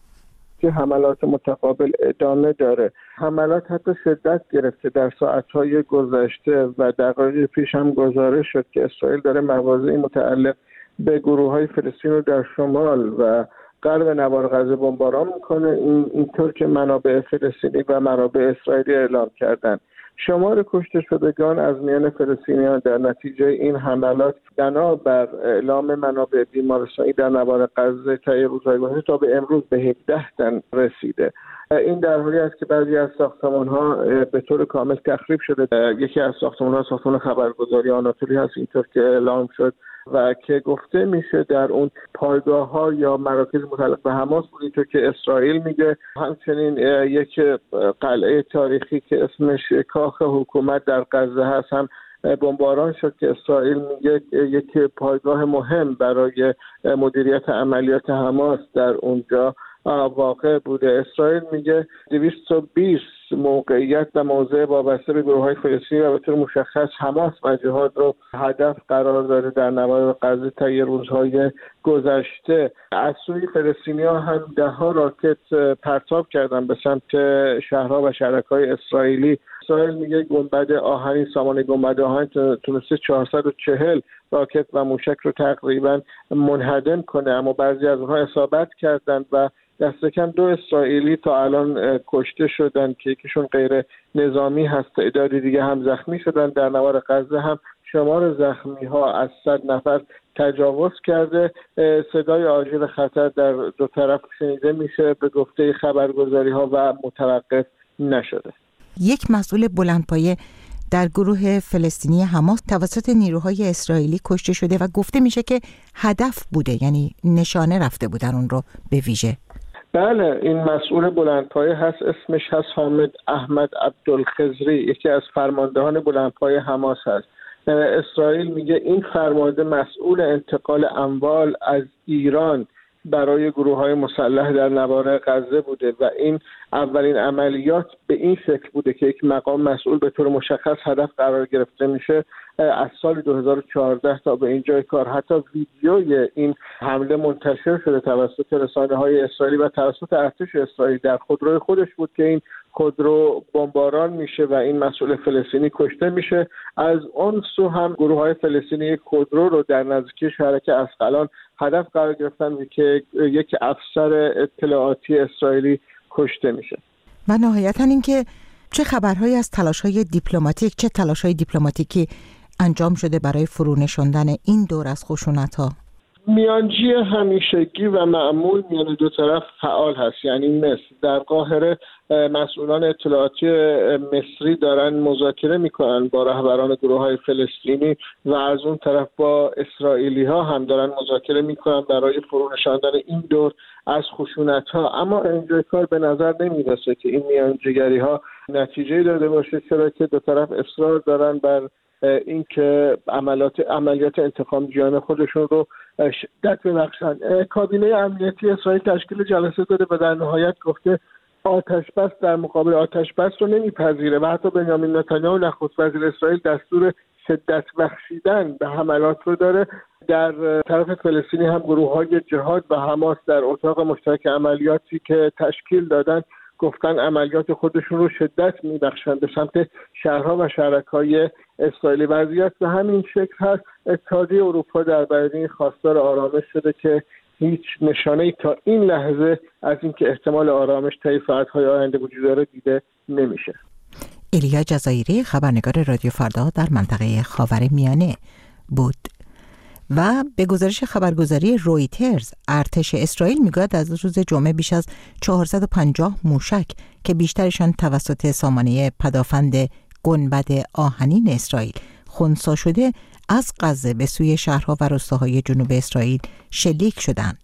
که حملات متقابل ادامه داره. حملات حتی شدت گرفته در ساعتهای گذشته و دقایق پیش هم گزارش شد که اسرائیل داره مواضعی متعلق به گروه‌های فلسطین رو در شمال و غرب نوار غزه بمباران میکنه. این اینطور که منابع فلسطینی و منابع اسرائیلی اعلام کردن شمار کشته شدگان از میان فلسطینیان در نتیجه این حملات بنابر اعلام منابع بیمارستانی در نوار غزه طی روزهای گذشته تا به امروز به هفده تن رسیده. این در حالی است که بعضی از ساختمان‌ها به طور کامل تخریب شده. یکی از ساختمان‌ها ساختمان خبرگزاری آناتولی هست، اینطور که اعلام شد و که گفته میشه در اون پایگاه‌ها یا مراکز متعلق به حماس بود، اینطور که اسرائیل میگه. همچنین یک قلعه تاریخی که اسمش کاخ حکومت در غزه هست هم بمباران شد که اسرائیل میگه یک پایگاه مهم برای مدیریت عملیات حماس در اونجا واقع بوده. اسرائیل میگه دویست و بیست موقعیت و موضع وابسته به گروه‌های فلسطینی و به طور مشخص حماس و جهاد رو هدف قرار داده در نوار غزه طی روزهای گذشته. از سوی فلسطینی‌ها هم ده‌ها راکت پرتاب کردن به سمت شهرها و شهرک‌های اسرائیلی. اسرائیل میگه گنبد آهنی، سامان گنبد آهنی تونسته چهارصد و چهل راکت و موشک رو تقریبا منهدم کنه، اما بعضی از اونها اصابت کردند و دست کم دو اسرائیلی تا الان کشته شدن که یکیشون غیر نظامی هست، تعدادی دیگه هم زخمی شدن. در نوار غزه هم شمار زخمی ها از صد نفر تجاوز کرده. صدای آژیر خطر در دو طرف شنیده میشه به گفته خبرگزاری ها و متوقف نشده. یک مسئول بلندپایه در گروه فلسطینی حماس توسط نیروهای اسرائیلی کشته شده و گفته میشه که هدف بوده، یعنی نشانه رفته بودن اون رو به ویژه. بله، این مسئول بلندپایه هست، اسمش هست حامد احمد عبدالخضری، یکی از فرماندهان بلندپایه حماس هست. اسرائیل میگه این فرمانده مسئول انتقال اموال از ایران برای گروه‌های مسلح در نواحی غزه بوده و این اولین عملیات به این شکل بوده که یک مقام مسئول به طور مشخص هدف قرار گرفته میشه. از سال دو هزار و چهارده تا به اینجای کار حتی ویدیوی این حمله منتشر شده توسط رسانه‌های اسرائیلی و توسط ارتش اسرائیل. در خودروی خودش بود که این خودرو بمباران میشه و این مسئول فلسطینی کشته میشه. از اون سو هم گروه‌های فلسطینی یک خودرو رو در نزدیکی شهرک اسقلان هدف قرار گرفتن که یک افسر اطلاعاتی اسرائیلی کشته میشه. و نهایتاً اینکه چه خبرهایی از تلاش‌های دیپلماتیک، چه تلاش‌های دیپلماتیکی انجام شده برای فرونشاندن این دور از خشونت‌ها؟ میانجی همیشگی و معمول میان دو طرف فعال هست، یعنی مصر. در قاهره مسئولان اطلاعاتی مصری دارن مذاکره میکنن با رهبران گروه‌های فلسطینی و از اون طرف با اسرائیلی ها هم دارن مذاکره میکنن برای فرونشاندن این دور از خشونت‌ها. اما اینجای کار به نظر نمیرسه که این میانجیگری ها نتیجه داده باشه، چرا که دو طرف اصرار دارن بر اینکه عملیات عملیات انتقام جویانه خودشون رو شدت ببخشن. کابینه امنیتی اسرائیل تشکیل جلسه داده و در نهایت گفته آتش بس در مقابل آتش بس رو نمیپذیره و حتی بنیامین نتانیاهو نخست وزیر اسرائیل دستور شدت بخشیدن به حملات رو داره. در طرف فلسطینی هم گروه‌های جهاد و حماس در اتاق مشترک عملیاتی که تشکیل دادن گفتن عملیات خودشون رو شدت میبخشن به سمت شهرها و شهرک‌های اسرائیلی. وضعیت به همین شکل هست. اتحادیه اروپا در برلین خواستار آرامش شده که هیچ نشانه‌ای تا این لحظه از اینکه احتمال آرامش طی ساعت‌های آینده وجود داره دیده نمیشه. ایلیا جزایری، خبرنگار رادیو فردا در منطقه خاورمیانه بود. و به گزارش خبرگزاری رویترز، ارتش اسرائیل میگوید از روز جمعه بیش از چهارصد و پنجاه موشک که بیشترشان توسط سامانه پدافند گنبد آهنین اسرائیل خنثی شده از غزه به سوی شهرها و روستاهای جنوب اسرائیل شلیک شدند.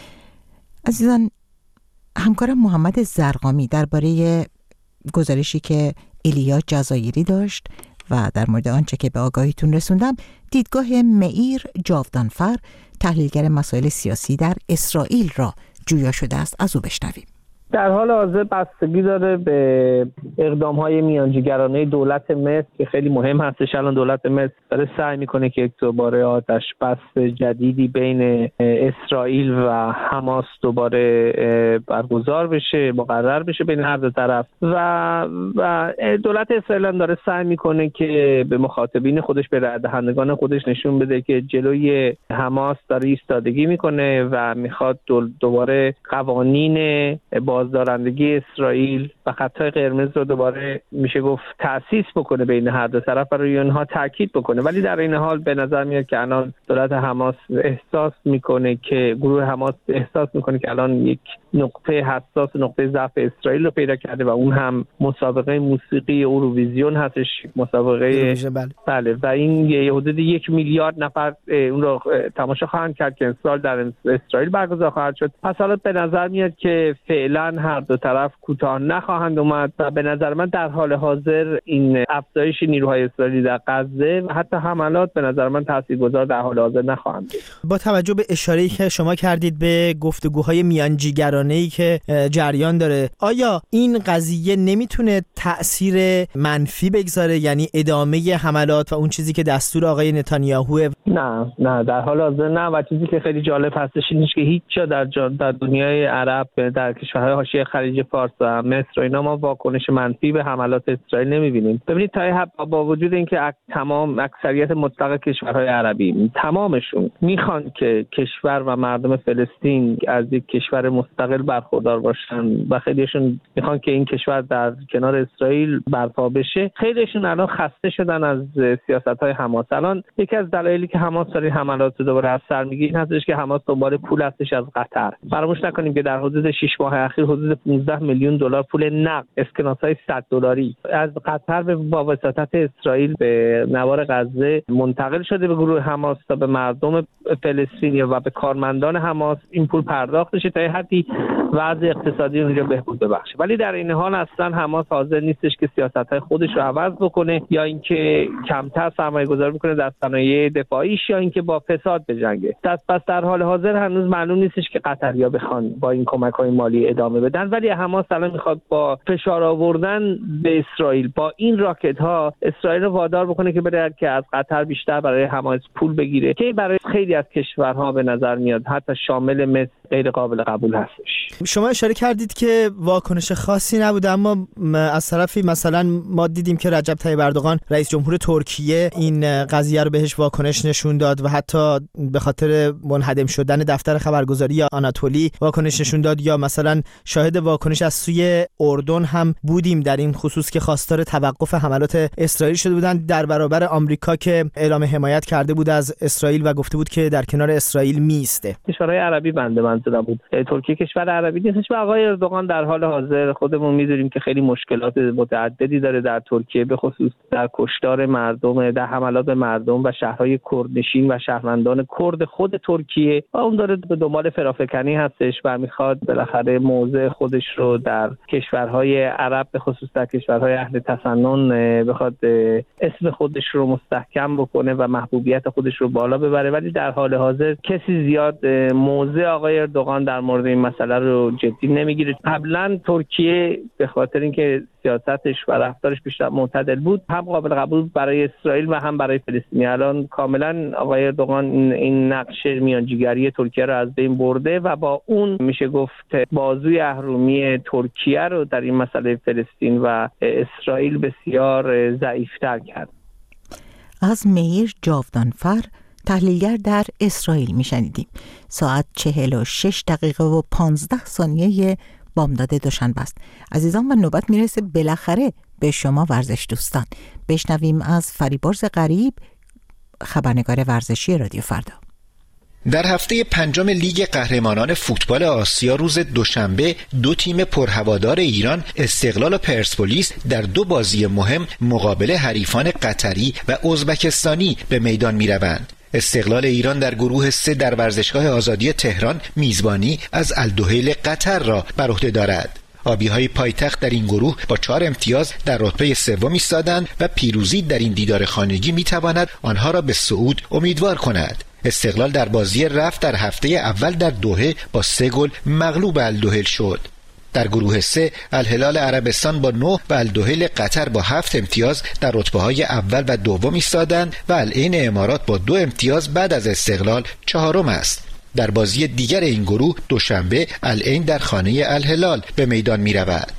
عزیزان، همکارم محمد زرقامی درباره گزارشی که ایلیا جزایری داشت و در مورد آنچه که به آگاهیتون رسوندم، دیدگاه معیر جاودانفر، تحلیلگر مسائل سیاسی در اسرائیل را جویا شده است. از او بشنویم. در حال حاضر بستگی داره به اقدام‌های میانجیگرانه دولت مصر که خیلی مهم هستش. الان دولت مصر داره سعی میکنه که یک دوباره آتش بس جدیدی بین اسرائیل و حماس دوباره برگزار بشه، مقرر بشه بین هر دو طرف و و دولت اسرائیل هم داره سعی میکنه که به مخاطبین خودش، به رای دهندگان خودش نشون بده که جلوی حماس داره ایستادگی میکنه و میخواد دوباره قوانین بازدارندگی اسرائیل و خطای قرمز رو دوباره میشه گفت تأسیس بکنه بین هر دو طرف و روی اونها تاکید بکنه. ولی در این حال به نظر میاد که الان دولت حماس احساس میکنه که گروه حماس احساس میکنه که الان یک نقطه حساس، نقطه ضعف اسرائیل رو پیدا کرده و اون هم مسابقه موسیقی اوروویزیون هستش. مسابقه بله. بله و این یه حدود یک میلیارد نفر اون رو تماشا خواهند کرد که امسال در اسرائیل برگزار خواهد شد. پس حالا به نظر میاد که فعلا هر دو طرف کوتاه نخواهند اومد و به نظر من در حال حاضر این افزایش نیروهای اسرائیلی در غزه و حتی حملات به نظر من تاثیرگذار در حال حاضر نخواهند بود. با توجه به اشاره‌ای که شما کردید به گفتگوهای میانجیگرانه‌ای که جریان داره، آیا این قضیه نمیتونه تأثیر منفی بگذاره، یعنی ادامه حملات و اون چیزی که دستور آقای نتانیاهو؟ نه نه در حال حاضر نه. و چیزی که خیلی جالب هستش اینه که هیچ جا در در دنیای عرب، در کشورهای حاشیه خلیج فارس و مصر و اینا ما واکنش منفی به حملات اسرائیل نمی‌بینیم. ببینید تا با وجود اینکه تمام اکثریت مطلق کشورهای عربی تمامشون میخوان که کشور و مردم فلسطین از یک کشور مستقل برخوردار باشن و خیلیشون میخوان که این کشور در کنار اسرائیل برپا بشه، خیلیشون الان خسته شدن از سیاست‌های حماس. الان یکی از دلایلی که حماس داره حملات رو دوباره از سر میگیره این هستش که حماس دنبال پول هستش از قطر. فراموش نکنیم که در حدود شش ماه اخیر حدود پانزده میلیون دلار پول نقد، اسکناس‌های صد دلاری از قطر به با وساطت اسرائیل به نوار غزه منتقل شده به گروه حماس تا به مردم فلسطینی و به کارمندان حماس این پول پرداخت بشه تا حدی وضع اقتصادی اونجا بهبود ببخشه. ولی در این حال اصلا حماس حاضر نیستش که سیاست‌های خودش رو عوض بکنه یا اینکه کمتر سرمایه‌گذاری بکنه در صنایع دفاعیش یا اینکه با فساد بجنگه. پس در حال حاضر هنوز معلوم نیستش که قطری‌ها بخوان با این کمک‌های مالی ادامه بدن، ولی حماس الان میخواد با فشار آوردن به اسرائیل با این راکت‌ها اسرائیل رو وادار بکنه که بره که از قطر بیشتر برای حماس پول بگیره که برای خیلی از کشورها به نظر میاد حتی شامل مصر غیر قابل قبول هستش. شما اشاره کردید که واکنش خاصی نبوده، اما از طرفی مثلا ما دیدیم که رجب طیب اردوغان رئیس جمهور ترکیه این قضیه رو بهش واکنش نشون داد و حتی به خاطر منهدم شدن دفتر خبرگزاری یا آناتولی واکنش نشون داد، یا مثلا شاهد واکنش از سوی اردن هم بودیم در این خصوص که خواستار توقف حملات اسرائیل شده بودند در برابر آمریکا که اعلام حمایت کرده بود از اسرائیل و گفته بود که در کنار اسرائیل میسته. کشورهای عربی بنده منظورم بود، ترکیه کشور عربی نیستش و آقای اردوغان در حال حاضر خودمون میدونیم که خیلی مشکلات متعددی داره در ترکیه، به خصوص در کشتار مردم، در حملات به مردم و شهرهای کردنشین و شهروندان کرد خود ترکیه و اون داره به دنبال فرافکنی هستش و میخواد بالاخره موضع خودش رو در کشورهای عرب به خصوص در کشورهای اهل تسنن بخواد اسم خودش رو مستحکم بکنه و محبوبیت خودش رو بالا ببره، ولی در حال حاضر کسی زیاد موضع آقای اردوغان در مورد این مسئله رو جدی نمیگیره. قبلا ترکیه به خاطر اینکه سیاستش و رفتارش بیشتر معتدل بود هم قابل قبول برای اسرائیل و هم برای فلسطینی. الان کاملا آقای اردوغان این نقش میانجیگری ترکیه رو از بین برده و با اون میشه گفت بازوی اهرمی ترکیه رو در این مسئله فلسطین و اسرائیل بسیار ضعیف‌تر کرد. از مهیر جاودانفر تحلیلگر در اسرائیل میشنیدیم. ساعت چهل و شش دقیقه و پانزده ثانیه بامداد دوشنبه است. عزیزان و نوبت میرسه بالاخره به شما ورزش دوستان. بشنویم از فریبرز غریب، خبرنگار ورزشی رادیو فردا. در هفته پنجم لیگ قهرمانان فوتبال آسیا روز دوشنبه دو تیم پرهوادار ایران استقلال و پرسپولیس در دو بازی مهم مقابل حریفان قطری و ازبکستانی به میدان می‌روند. استقلال ایران در گروه سه در ورزشگاه آزادی تهران میزبانی از الدوحیل قطر را بر عهده دارد. آبی‌های پایتخت در این گروه با چهار امتیاز در رتبه سوم ایستادند و پیروزی در این دیدار خانگی می‌تواند آنها را به صعود امیدوار کند. استقلال در بازی رفت در هفته اول در دوحه با سه گل مغلوب الدوحیل شد. در گروه سه الهلال عربستان با نه و الدوحیل قطر با هفت امتیاز در رتبه‌های اول و دوم ایستادند و العین امارات با دو امتیاز بعد از استقلال چهارم است. در بازی دیگر این گروه دوشنبه العین در خانه الهلال به میدان می رود.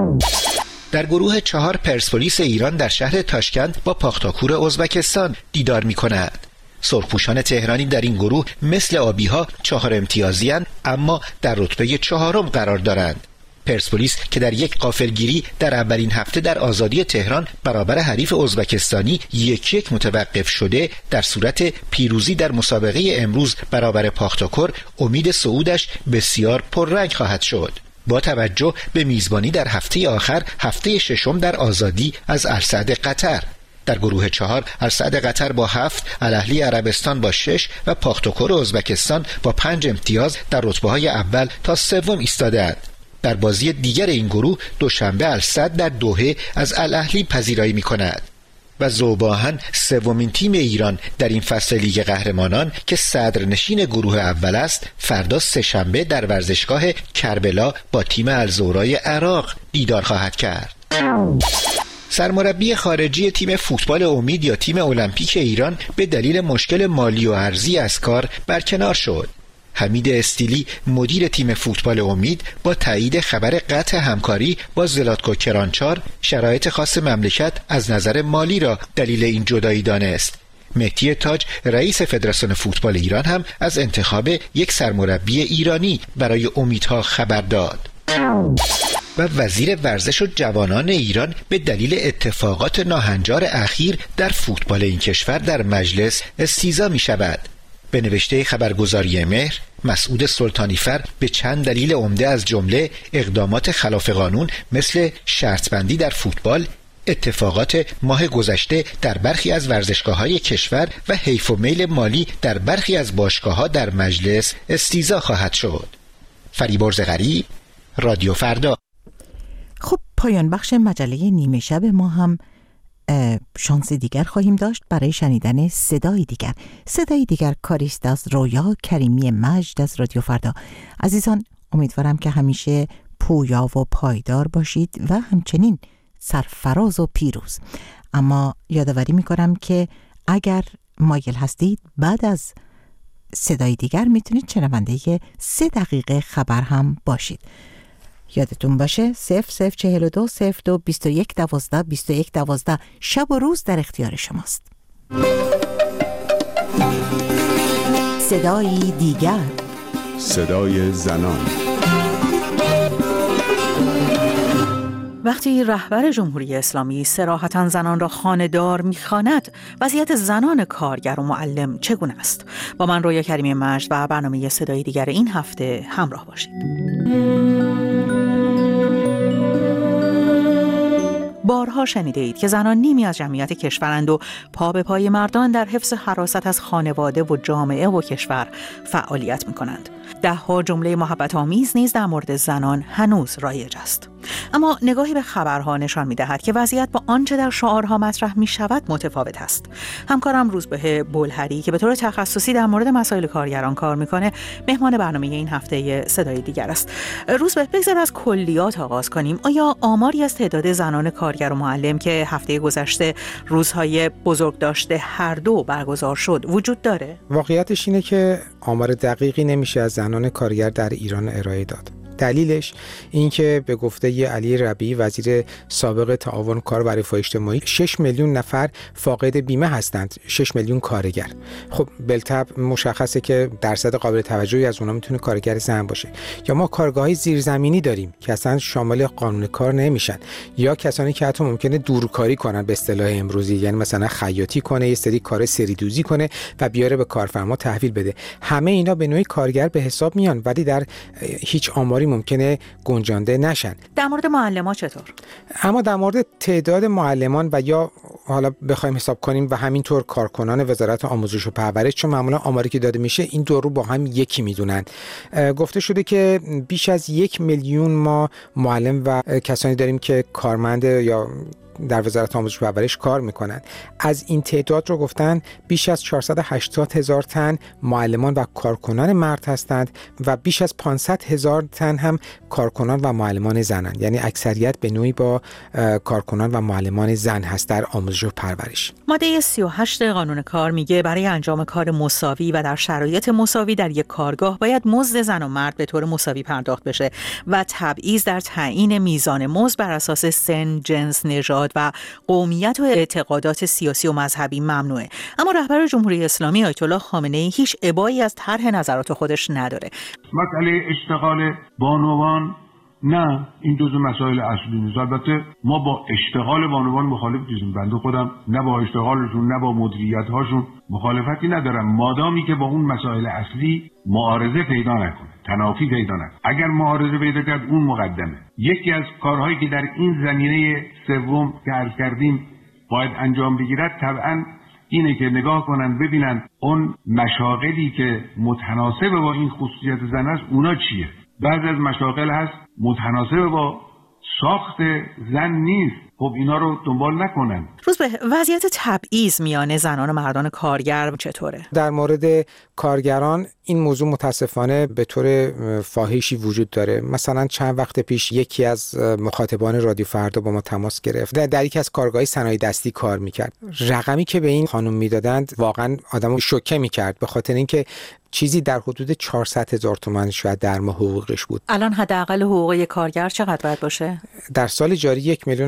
در گروه چهار پرسپولیس ایران در شهر تاشکند با پاختاکور ازبکستان دیدار می کند. سرخپوشان تهرانی در این گروه مثل آبی‌ها چهار امتیازی اند اما در رتبه چهارم قرار دارند. پرسپولیس که در یک غافلگیری در اولین هفته در آزادی تهران برابر حریف ازبکستانی یک یک متوقف شده، در صورت پیروزی در مسابقه امروز برابر پاختاکور امید صعودش بسیار پررنگ خواهد شد. با توجه به میزبانی در هفته آخر هفته ششم در آزادی از السعد قطر. در گروه چهار السعد قطر با هفت، الاهلی عربستان با شش و پاختاکور ازبکستان با پنج امتیاز در رتبه‌های اول تا سوم ایستاده‌اند. در بازی دیگر این گروه دوشنبه السعد در دوحه از الاهلی پذیرایی می‌کند. و ذوباهن سومین تیم ایران در این فصل لیگ قهرمانان که صدرنشین گروه اول است، فردا سه‌شنبه در ورزشگاه کربلا با تیم الزورای عراق دیدار خواهد کرد. سرمربی خارجی تیم فوتبال امید یا تیم المپیک ایران به دلیل مشکل مالی و ارزی از کار برکنار شد. حمید استیلی مدیر تیم فوتبال امید با تایید خبر قطع همکاری با زلاتکو کرانچار شرایط خاص مملکت از نظر مالی را دلیل این جدایی دانست. مهدی تاج رئیس فدراسیون فوتبال ایران هم از انتخاب یک سرمربی ایرانی برای امیدها خبر داد. و وزیر ورزش و جوانان ایران به دلیل اتفاقات ناهنجار اخیر در فوتبال این کشور در مجلس استیضا می شود. به نوشته خبرگزاری مهر، مسعود سلطانیفر به چند دلیل عمده از جمله اقدامات خلاف قانون مثل شرطبندی در فوتبال، اتفاقات ماه گذشته در برخی از ورزشگاه‌های کشور و حیف و میل مالی در برخی از باشگاه‌ها در مجلس استیضاح خواهد شد. فریبرز غریب، رادیو فردا. خب پایان بخش مجله نیمه شب ما هم شانس دیگر خواهیم داشت برای شنیدن صدای دیگر. صدای دیگر کاریست از رویا کریمی مجد از رادیو فردا. عزیزان، امیدوارم که همیشه پویا و پایدار باشید و همچنین سرفراز و پیروز. اما یادآوری میکنم که اگر مایل هستید بعد از صدای دیگر میتونید شنونده سه دقیقه خبر هم باشید. یادتون باشه صفر صفر چهل و دو صفر دو بیست و یک دوازده بیست و یک دوازده شب و روز در اختیار شماست. صدای دیگر، صدای زنان. وقتی رهبر جمهوری اسلامی صراحتاً زنان را خانه‌دار می‌خواند، وضعیت زنان کارگر و معلم چگونه است؟ با من رویا کریمی مجد و برنامه صدای دیگر این هفته همراه باشید. بارها شنیده اید که زنان نیمی از جمعیت کشورند و پا به پای مردان در حفظ حراست از خانواده و جامعه و کشور فعالیت می‌کنند. ده ها جمله محبت آمیز نیز در مورد زنان هنوز رایج است. اما نگاهی به خبرها نشان می‌دهد که وضعیت با آنچه در شعارها مطرح می‌شود متفاوت است. همکارم روزبه بلهری که به طور تخصصی در مورد مسائل کارگران کار می‌کنه، مهمان برنامه این هفته صدای دیگر است. روزبه، بگذار از کلیات آغاز کنیم. آیا آماری از تعداد زنان کارگر و معلم که هفته گذشته روزهای بزرگداشت هر دو برگزار شد وجود داره؟ واقعیتش اینه که آمار دقیقی نمیشه از زنان کارگر در ایران ارائه داد. دلیلش این که به گفته علی ربیعی وزیر سابق تعاون کار و رفاه اجتماعی شش میلیون نفر فاقد بیمه هستند، شش میلیون کارگر. خب بالطبع مشخصه که درصد قابل توجهی از اونها میتونه کارگر زن باشه. یا ما کارگاه‌های زیرزمینی داریم که اصلا شامل قانون کار نمیشن، یا کسانی که حتی ممکنه دورکاری کنن به اصطلاح امروزی، یعنی مثلا خیاطی کنه، یه سری کار سریدوزی کنه و بیاره به کارفرما تحویل بده. همه اینا به نوعی کارگر به حساب میان ولی در هیچ آماری ممکنه گنجانده نشن. در مورد معلمان چطور؟ اما در مورد تعداد معلمان و یا حالا بخوایم حساب کنیم و همینطور کارکنان وزارت آموزش و پرورش، چون معمولا آماری که داده میشه این دو رو با هم یکی میدونن، گفته شده که بیش از یک میلیون ما معلم و کسانی داریم که کارمند یا در وزارت آموزش و پرورش کار میکنن. از این تعداد رو گفتن بیش از چهارصد و هشتاد هزار تن معلمان و کارکنان مرد هستند و بیش از پانصد هزار تن هم کارکنان و معلمان زنند، یعنی اکثریت به نوعی با کارکنان و معلمان زن هست در آموزش و پرورش. ماده سی و هشت قانون کار میگه برای انجام کار مساوی و در شرایط مساوی در یک کارگاه باید مزد زن و مرد به طور مساوی پرداخت بشه و تبعیض در تعیین میزان مزد بر اساس سن، جنس، نژاد و قومیت و اعتقادات سیاسی و مذهبی ممنوعه. اما رهبر جمهوری اسلامی آیت الله خامنه‌ای هیچ ابایی از طرح نظرات خودش نداره. مسئله اشتغال بانوان نه، این جزو مسائل اصلی نیست. البته ما با اشتغال بانوان مخالف نیستیم. بنده خودم نه با اشتغالشون نه با مدیریت هاشون مخالفتی ندارم، مادامی که با اون مسائل اصلی معارضه پیدا نکنه، تنافی پیدا نکنه. اگر معارضه پیدا کرد اون مقدمه. یکی از کارهایی که در این زمینه سوم که عرض کردیم باید انجام بگیرد طبعا اینه که نگاه کنن ببینن اون مشاغلی که متناسب با این خصوصیت زن است اونا چیه. بعضی از مشاغل هست متناسب با ساخت زن نیست، خب اینا رو دنبال نکنن. روزبه، وضعیت تبعیض میان زنان و مردان کارگر چطوره؟ در مورد کارگران این موضوع متاسفانه به طور فاحشی وجود داره. مثلا چند وقت پیش یکی از مخاطبان رادیو فردا با ما تماس گرفت، در, در یکی از کارگاه‌های صنایع دستی کار میکرد. رقمی که به این خانم میدادند واقعا آدمو شوکه میکرد، به خاطر اینکه چیزی در حدود چهارصد هزار تومان شاید در ماه حقوقش بود. الان حداقل حقوق یک کارگر چقدر باید باشه؟ در سال جاری یک میلیون هفتصد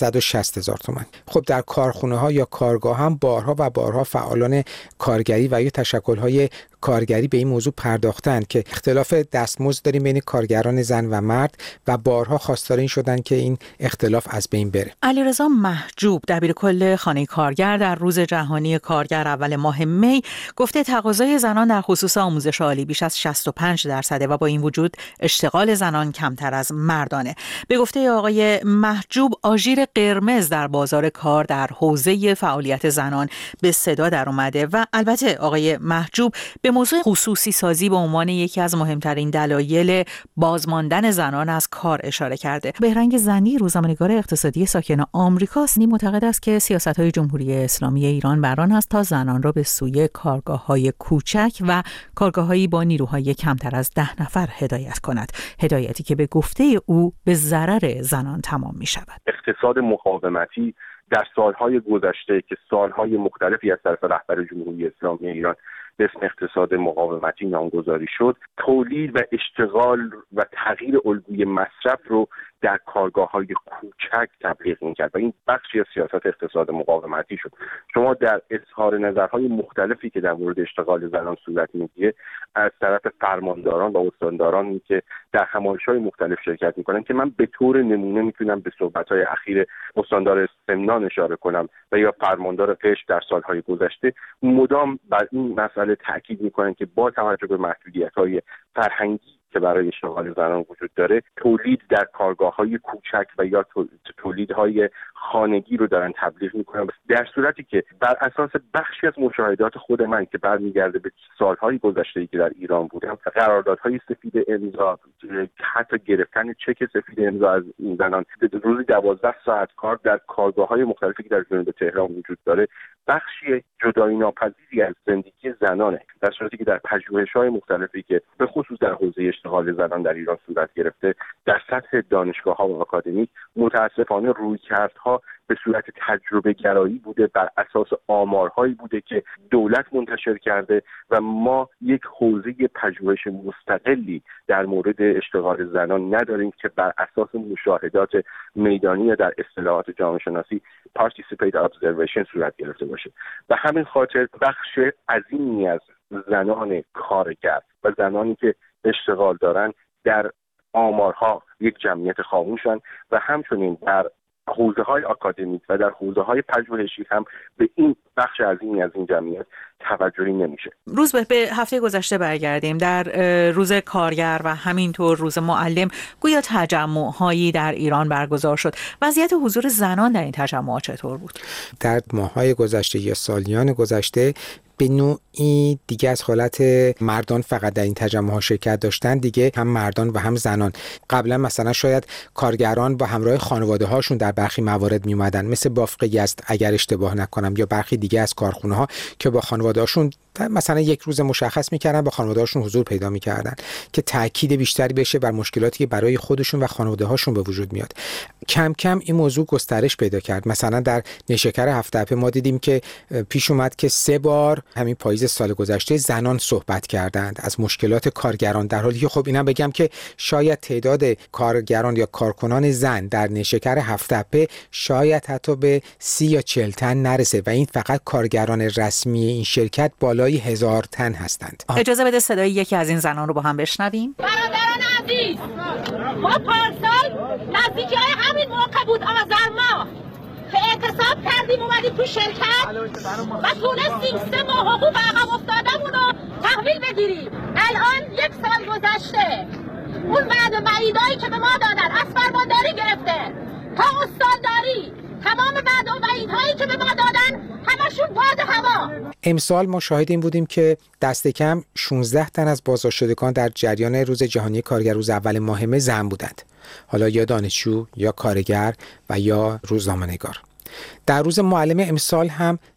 صد و شصت هزار تومان. خب در کارخونه ها یا کارگاه هم بارها و بارها فعالان کارگری و یا تشکل‌های کارگری به این موضوع پرداختند که اختلاف دستمزد داریم بین کارگران زن و مرد و بارها خواستار این شدن که این اختلاف از بین بره. علیرضا محجوب دبیرکل خانه کارگر در روز جهانی کارگر اول ماه می گفته تقاضای زنان در خصوص آموزش عالی بیش از شصت و پنج درصده و با این وجود اشتغال زنان کمتر از مردانه. به گفته آقای محجوب آژیر قرمز در بازار کار در حوزه فعالیت زنان به صدا در اومده و البته آقای محجوب به موضوع خصوصی سازی به عنوان یکی از مهمترین دلایل بازماندن زنان از کار اشاره کرده. بهرنگ زنی روزنامه‌نگار اقتصادی ساکن آمریکاست معتقد است که سیاست‌های جمهوری اسلامی ایران بر آن است تا زنان را به سوی کارگاه‌های کوچک و کارگاه‌هایی با نیروهای کمتر از ده نفر هدایت کند. هدایتی که به گفته او به ضرر زنان تمام می‌شود. اقتصاد مقاومتی در سالهای گذشته که سالهای مختلفی از طرف رهبر جمهوری اسلامی ایران به اسم اقتصاد مقاومتی نامگذاری شد، تولید و اشتغال و تغییر الگوی مصرف رو در کارگاه‌های کوچک تبلیغ می‌کرد و این بخشی از سیاست اقتصاد مقاومتی شد. شما در اظهار نظرهای مختلفی که در مورد اشتغال زنان صورت می‌گیره از طرف فرمانداران و استاندارانی که در همایش‌های مختلف شرکت می‌کنن که من به طور نمونه می‌تونم به صحبت‌های اخیر استاندار سمنان اشاره کنم و یا فرماندار قشم در سال‌های گذشته مدام بر این مسئله تاکید می‌کنن که با توجه به محدودیت‌های فرهنگی که برای اشتغال زنان وجود داره، تولید در کارگاه‌های کوچک و یا تولیدهای خانگی رو دارن تبلیغ میکنن، در صورتی که بر اساس بخشی از مشاهدات خود من که برمیگرده به سالهای گذشته‌ای که در ایران بودم، قراردادهای سفید امضا، حتی گرفتن چک سفید امضا از این زنان، روزی دوازده ساعت کار در کارگاه‌های مختلفی که در جنوب تهران وجود داره، بخشی جدایی ناپذیری از زندگی زنانه، در صورتی که در پژوهش‌های مختلفی که به خصوص در حوزه اشتغال زنان در ایران صورت گرفته در سطح دانشگاه‌ها و آکادمیک متاسفانه رویکردها به صورت تجربه گرایی بوده، بر اساس آمارهایی بوده که دولت منتشر کرده و ما یک حوزه پژوهش مستقلی در مورد اشتغال زنان نداریم که بر اساس مشاهدات میدانی در اصطلاحات جامعه شناسی participate observation صورت گرفته باشه. و همین خاطر بخش عظیمی از زنان کارگر و زنانی که اشتغال دارن در آمارها یک جمعیت خاموشن و همچنین در حوزه های آکادمیک و در حوزه های پژوهشی هم به این بخش عظیمی از این جمعیت توجهی نمیشه. روز به, به هفته گذشته برگردیم. در روز کارگر و همینطور روز معلم گویا تجمع‌هایی در ایران برگزار شد. وضعیت حضور زنان در این تجمعات چطور بود؟ در ماه‌های گذشته یا سالیان گذشته به نوعی دیگه از حالت مردان فقط در این تجمع‌ها شرکت داشتن، دیگه هم مردان و هم زنان. قبلا مثلا شاید کارگران با همراه خانواده هاشون در برخی موارد می اومدن، مثل بافق یزد اگر اشتباه نکنم، یا برخی دیگه از کارخونه ها که با خانواده هاشون مثلا یک روز مشخص میکردن با خانواده هاشون حضور پیدا میکردن که تاکید بیشتری بشه بر مشکلاتی که برای خودشون و خانواده هاشون به وجود میاد. کم کم این موضوع گسترش پیدا کرد. مثلا در نیشکر هفت تپه ما دیدیم که پیش اومد که سه بار همین پاییز سال گذشته زنان صحبت کردند از مشکلات کارگران، در حالی که خب اینم بگم که شاید تعداد کارگران یا کارکنان زن در نیشکر هفت تپه شاید حتی به سی یا چهل تن نرسه و این فقط کارگران رسمی این شرکت بالای هزار تن هستند. اجازه بده صدای یکی از این زنان رو با هم بشنویم. برادران عزیز، ما پارسال نزدیکی های همین موقع بود آذر ماه که اعتصاب کردیم اومدیم تو شرکت و تونستیم سه ماه حقوق عقب افتادمون رو تحویل بگیریم. الان یک سال گذشته، اون وعده وعیدایی که به ما دادن از فرمانداری گرفته تا استانداری، تمام وعده و وعیدهایی که به ما دادن همشون باد هوا. امسال ما شاهد این بودیم که دست کم شانزده تن از بازداشتشدگان در جریان روز جهانی کارگر روز اول ماه مه زن بودند، حالا یا دانشجو یا کارگر و یا روزنامه‌نگار. در روز معلم امسال هم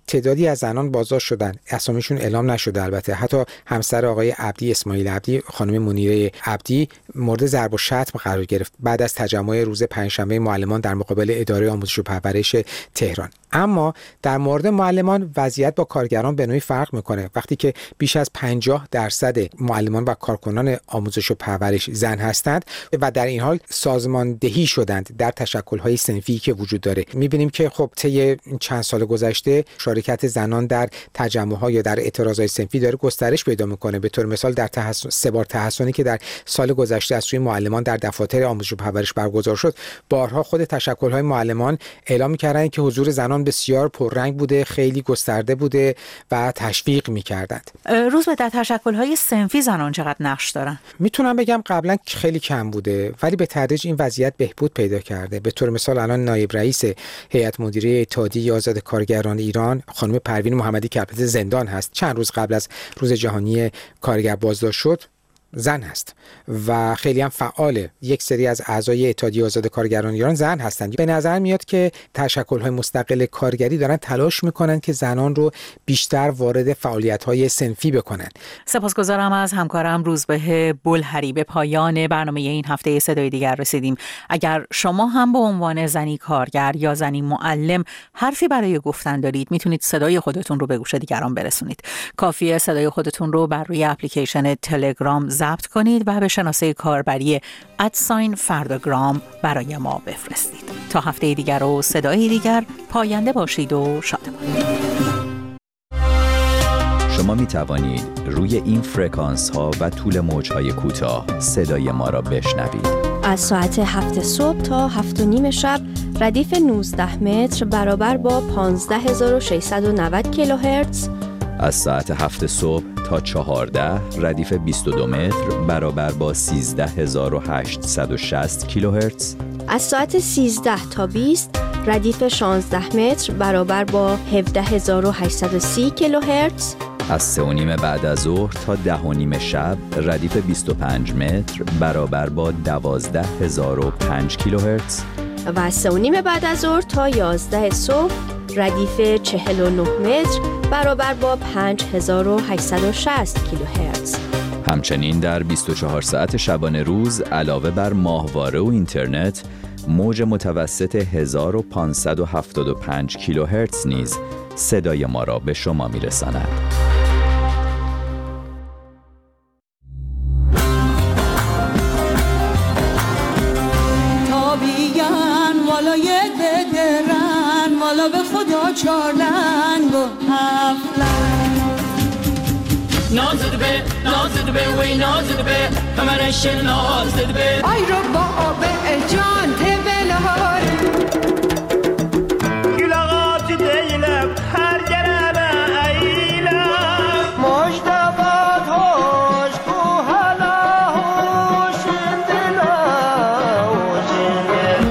تعدادی از زنان بازداشت شدن، اسامیشون اعلام نشده البته. حتی همسر آقای عبدی، اسماعیل عبدی، خانم منیره عبدی مورد ضرب و شتم قرار گرفت بعد از تجمع روز پنجشنبه معلمان در مقابل اداره آموزش و پرورش تهران. اما در مورد معلمان وضعیت با کارگران به نوعی فرق میکنه. وقتی که بیش از پنجاه درصد معلمان و کارکنان آموزش و پرورش زن هستند و در این حال سازماندهی شدند در تشکل‌های صنفی که وجود داره، می‌بینیم که خب طی چند سال گذشته مشارکت زنان در تجمع‌ها یا در اعتراضات صنفی داره گسترش پیدا میکنه. به طور مثال در تحسن سه بار تحسنی که در سال گذشته از سوی معلمان در دفاتر آموزش و پرورش برگزار شد، بارها خود تشکل‌های معلمان اعلام می‌کردند که حضور زنان بسیار پررنگ بوده، خیلی گسترده بوده و تشویق می‌کردند. روز به در تشکل‌های صنفی زنان چقدر نقش دارن؟ میتونم بگم قبلا خیلی کم بوده ولی به تدریج این وضعیت بهبود پیدا کرده. به طور مثال الان نایب رئیس هیئت مدیره اتحادیه آزاد کارگران ایران خانم پروین محمدی که البته زندان هست، چند روز قبل از روز جهانی کارگر بازداشت شد، زن هست و خیلی هم فعاله. یک سری از اعضای اتحادیه آزاد کارگران ایران زن هستند. به نظر میاد که تشکل‌های مستقل کارگری دارن تلاش میکنن که زنان رو بیشتر وارد فعالیت‌های صنفی بکنن. سپاسگزارم از همکارم روزبه بلهری. به پایان برنامه این هفته صدای دیگر رسیدیم. اگر شما هم به عنوان زنی کارگر یا زنی معلم حرفی برای گفتن دارید، میتونید صدای خودتون رو به گوش دیگران برسونید. کافیه صدای خودتون رو بر روی اپلیکیشن تلگرام ضبط کنید و به شناسه کاربری ادساین فرداگرام برای ما بفرستید. تا هفته دیگر و صدای دیگر، پاینده باشید و شادمان. شما می توانید روی این فرکانس ها و طول موج های کوتاه صدای ما را بشنوید. از ساعت هفت صبح تا هفت و نیم شب ردیف نوزده متر برابر با پانزده هزار و ششصد و نود کیلوهرتز، از ساعت هفت صبح تا چهارده ردیف بیست و دو متر برابر با سیزده هزار و هشتصد و شصت کیلوهرتز، از ساعت سیزده تا بیست ردیف شانزده متر برابر با هفده هزار و هشتصد و سی کیلوهرتز، از سه و نیم بعد از ظهر تا ده و نیم شب ردیف بیست و پنج متر برابر با دوازده هزار و پنج کیلوهرتز و از سه و نیم بعد از ظهر تا یازده صبح ردیف چهل و نه متر برابر با پنج هزار و هشتصد و شصت کیلوهرتز. همچنین در بیست و چهار ساعت شبانه روز علاوه بر ماهواره و اینترنت، موج متوسط هزار و پانصد و هفتاد و پنج کیلوهرتز نیز صدای ما را به شما میرساند. والا به خدا چارلنگ و هفلنگ نازد به نازد به وی نازد به کمرش نازد به ای رو با آب جان تبلهار گلاغات دیلم هر گرم ایلم مجدبات هاش کو هلا هوش دلا وجنه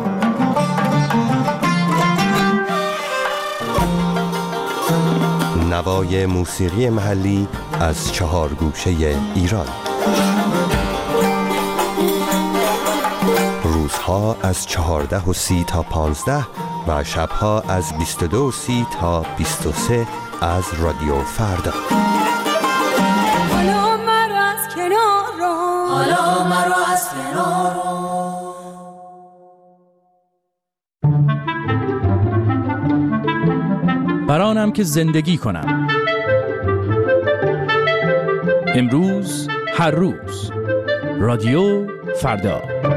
نوای موسیقی محلی از چهار گوشه ایران. روزها از چهارده و سی تا پانزده و شبها از بیست و دو و سی تا بیست و سه از رادیو فردا. حالا مرا از کنار رو حالا مرا از کنار رو برانم که زندگی کنم. امروز هر روز رادیو فردا.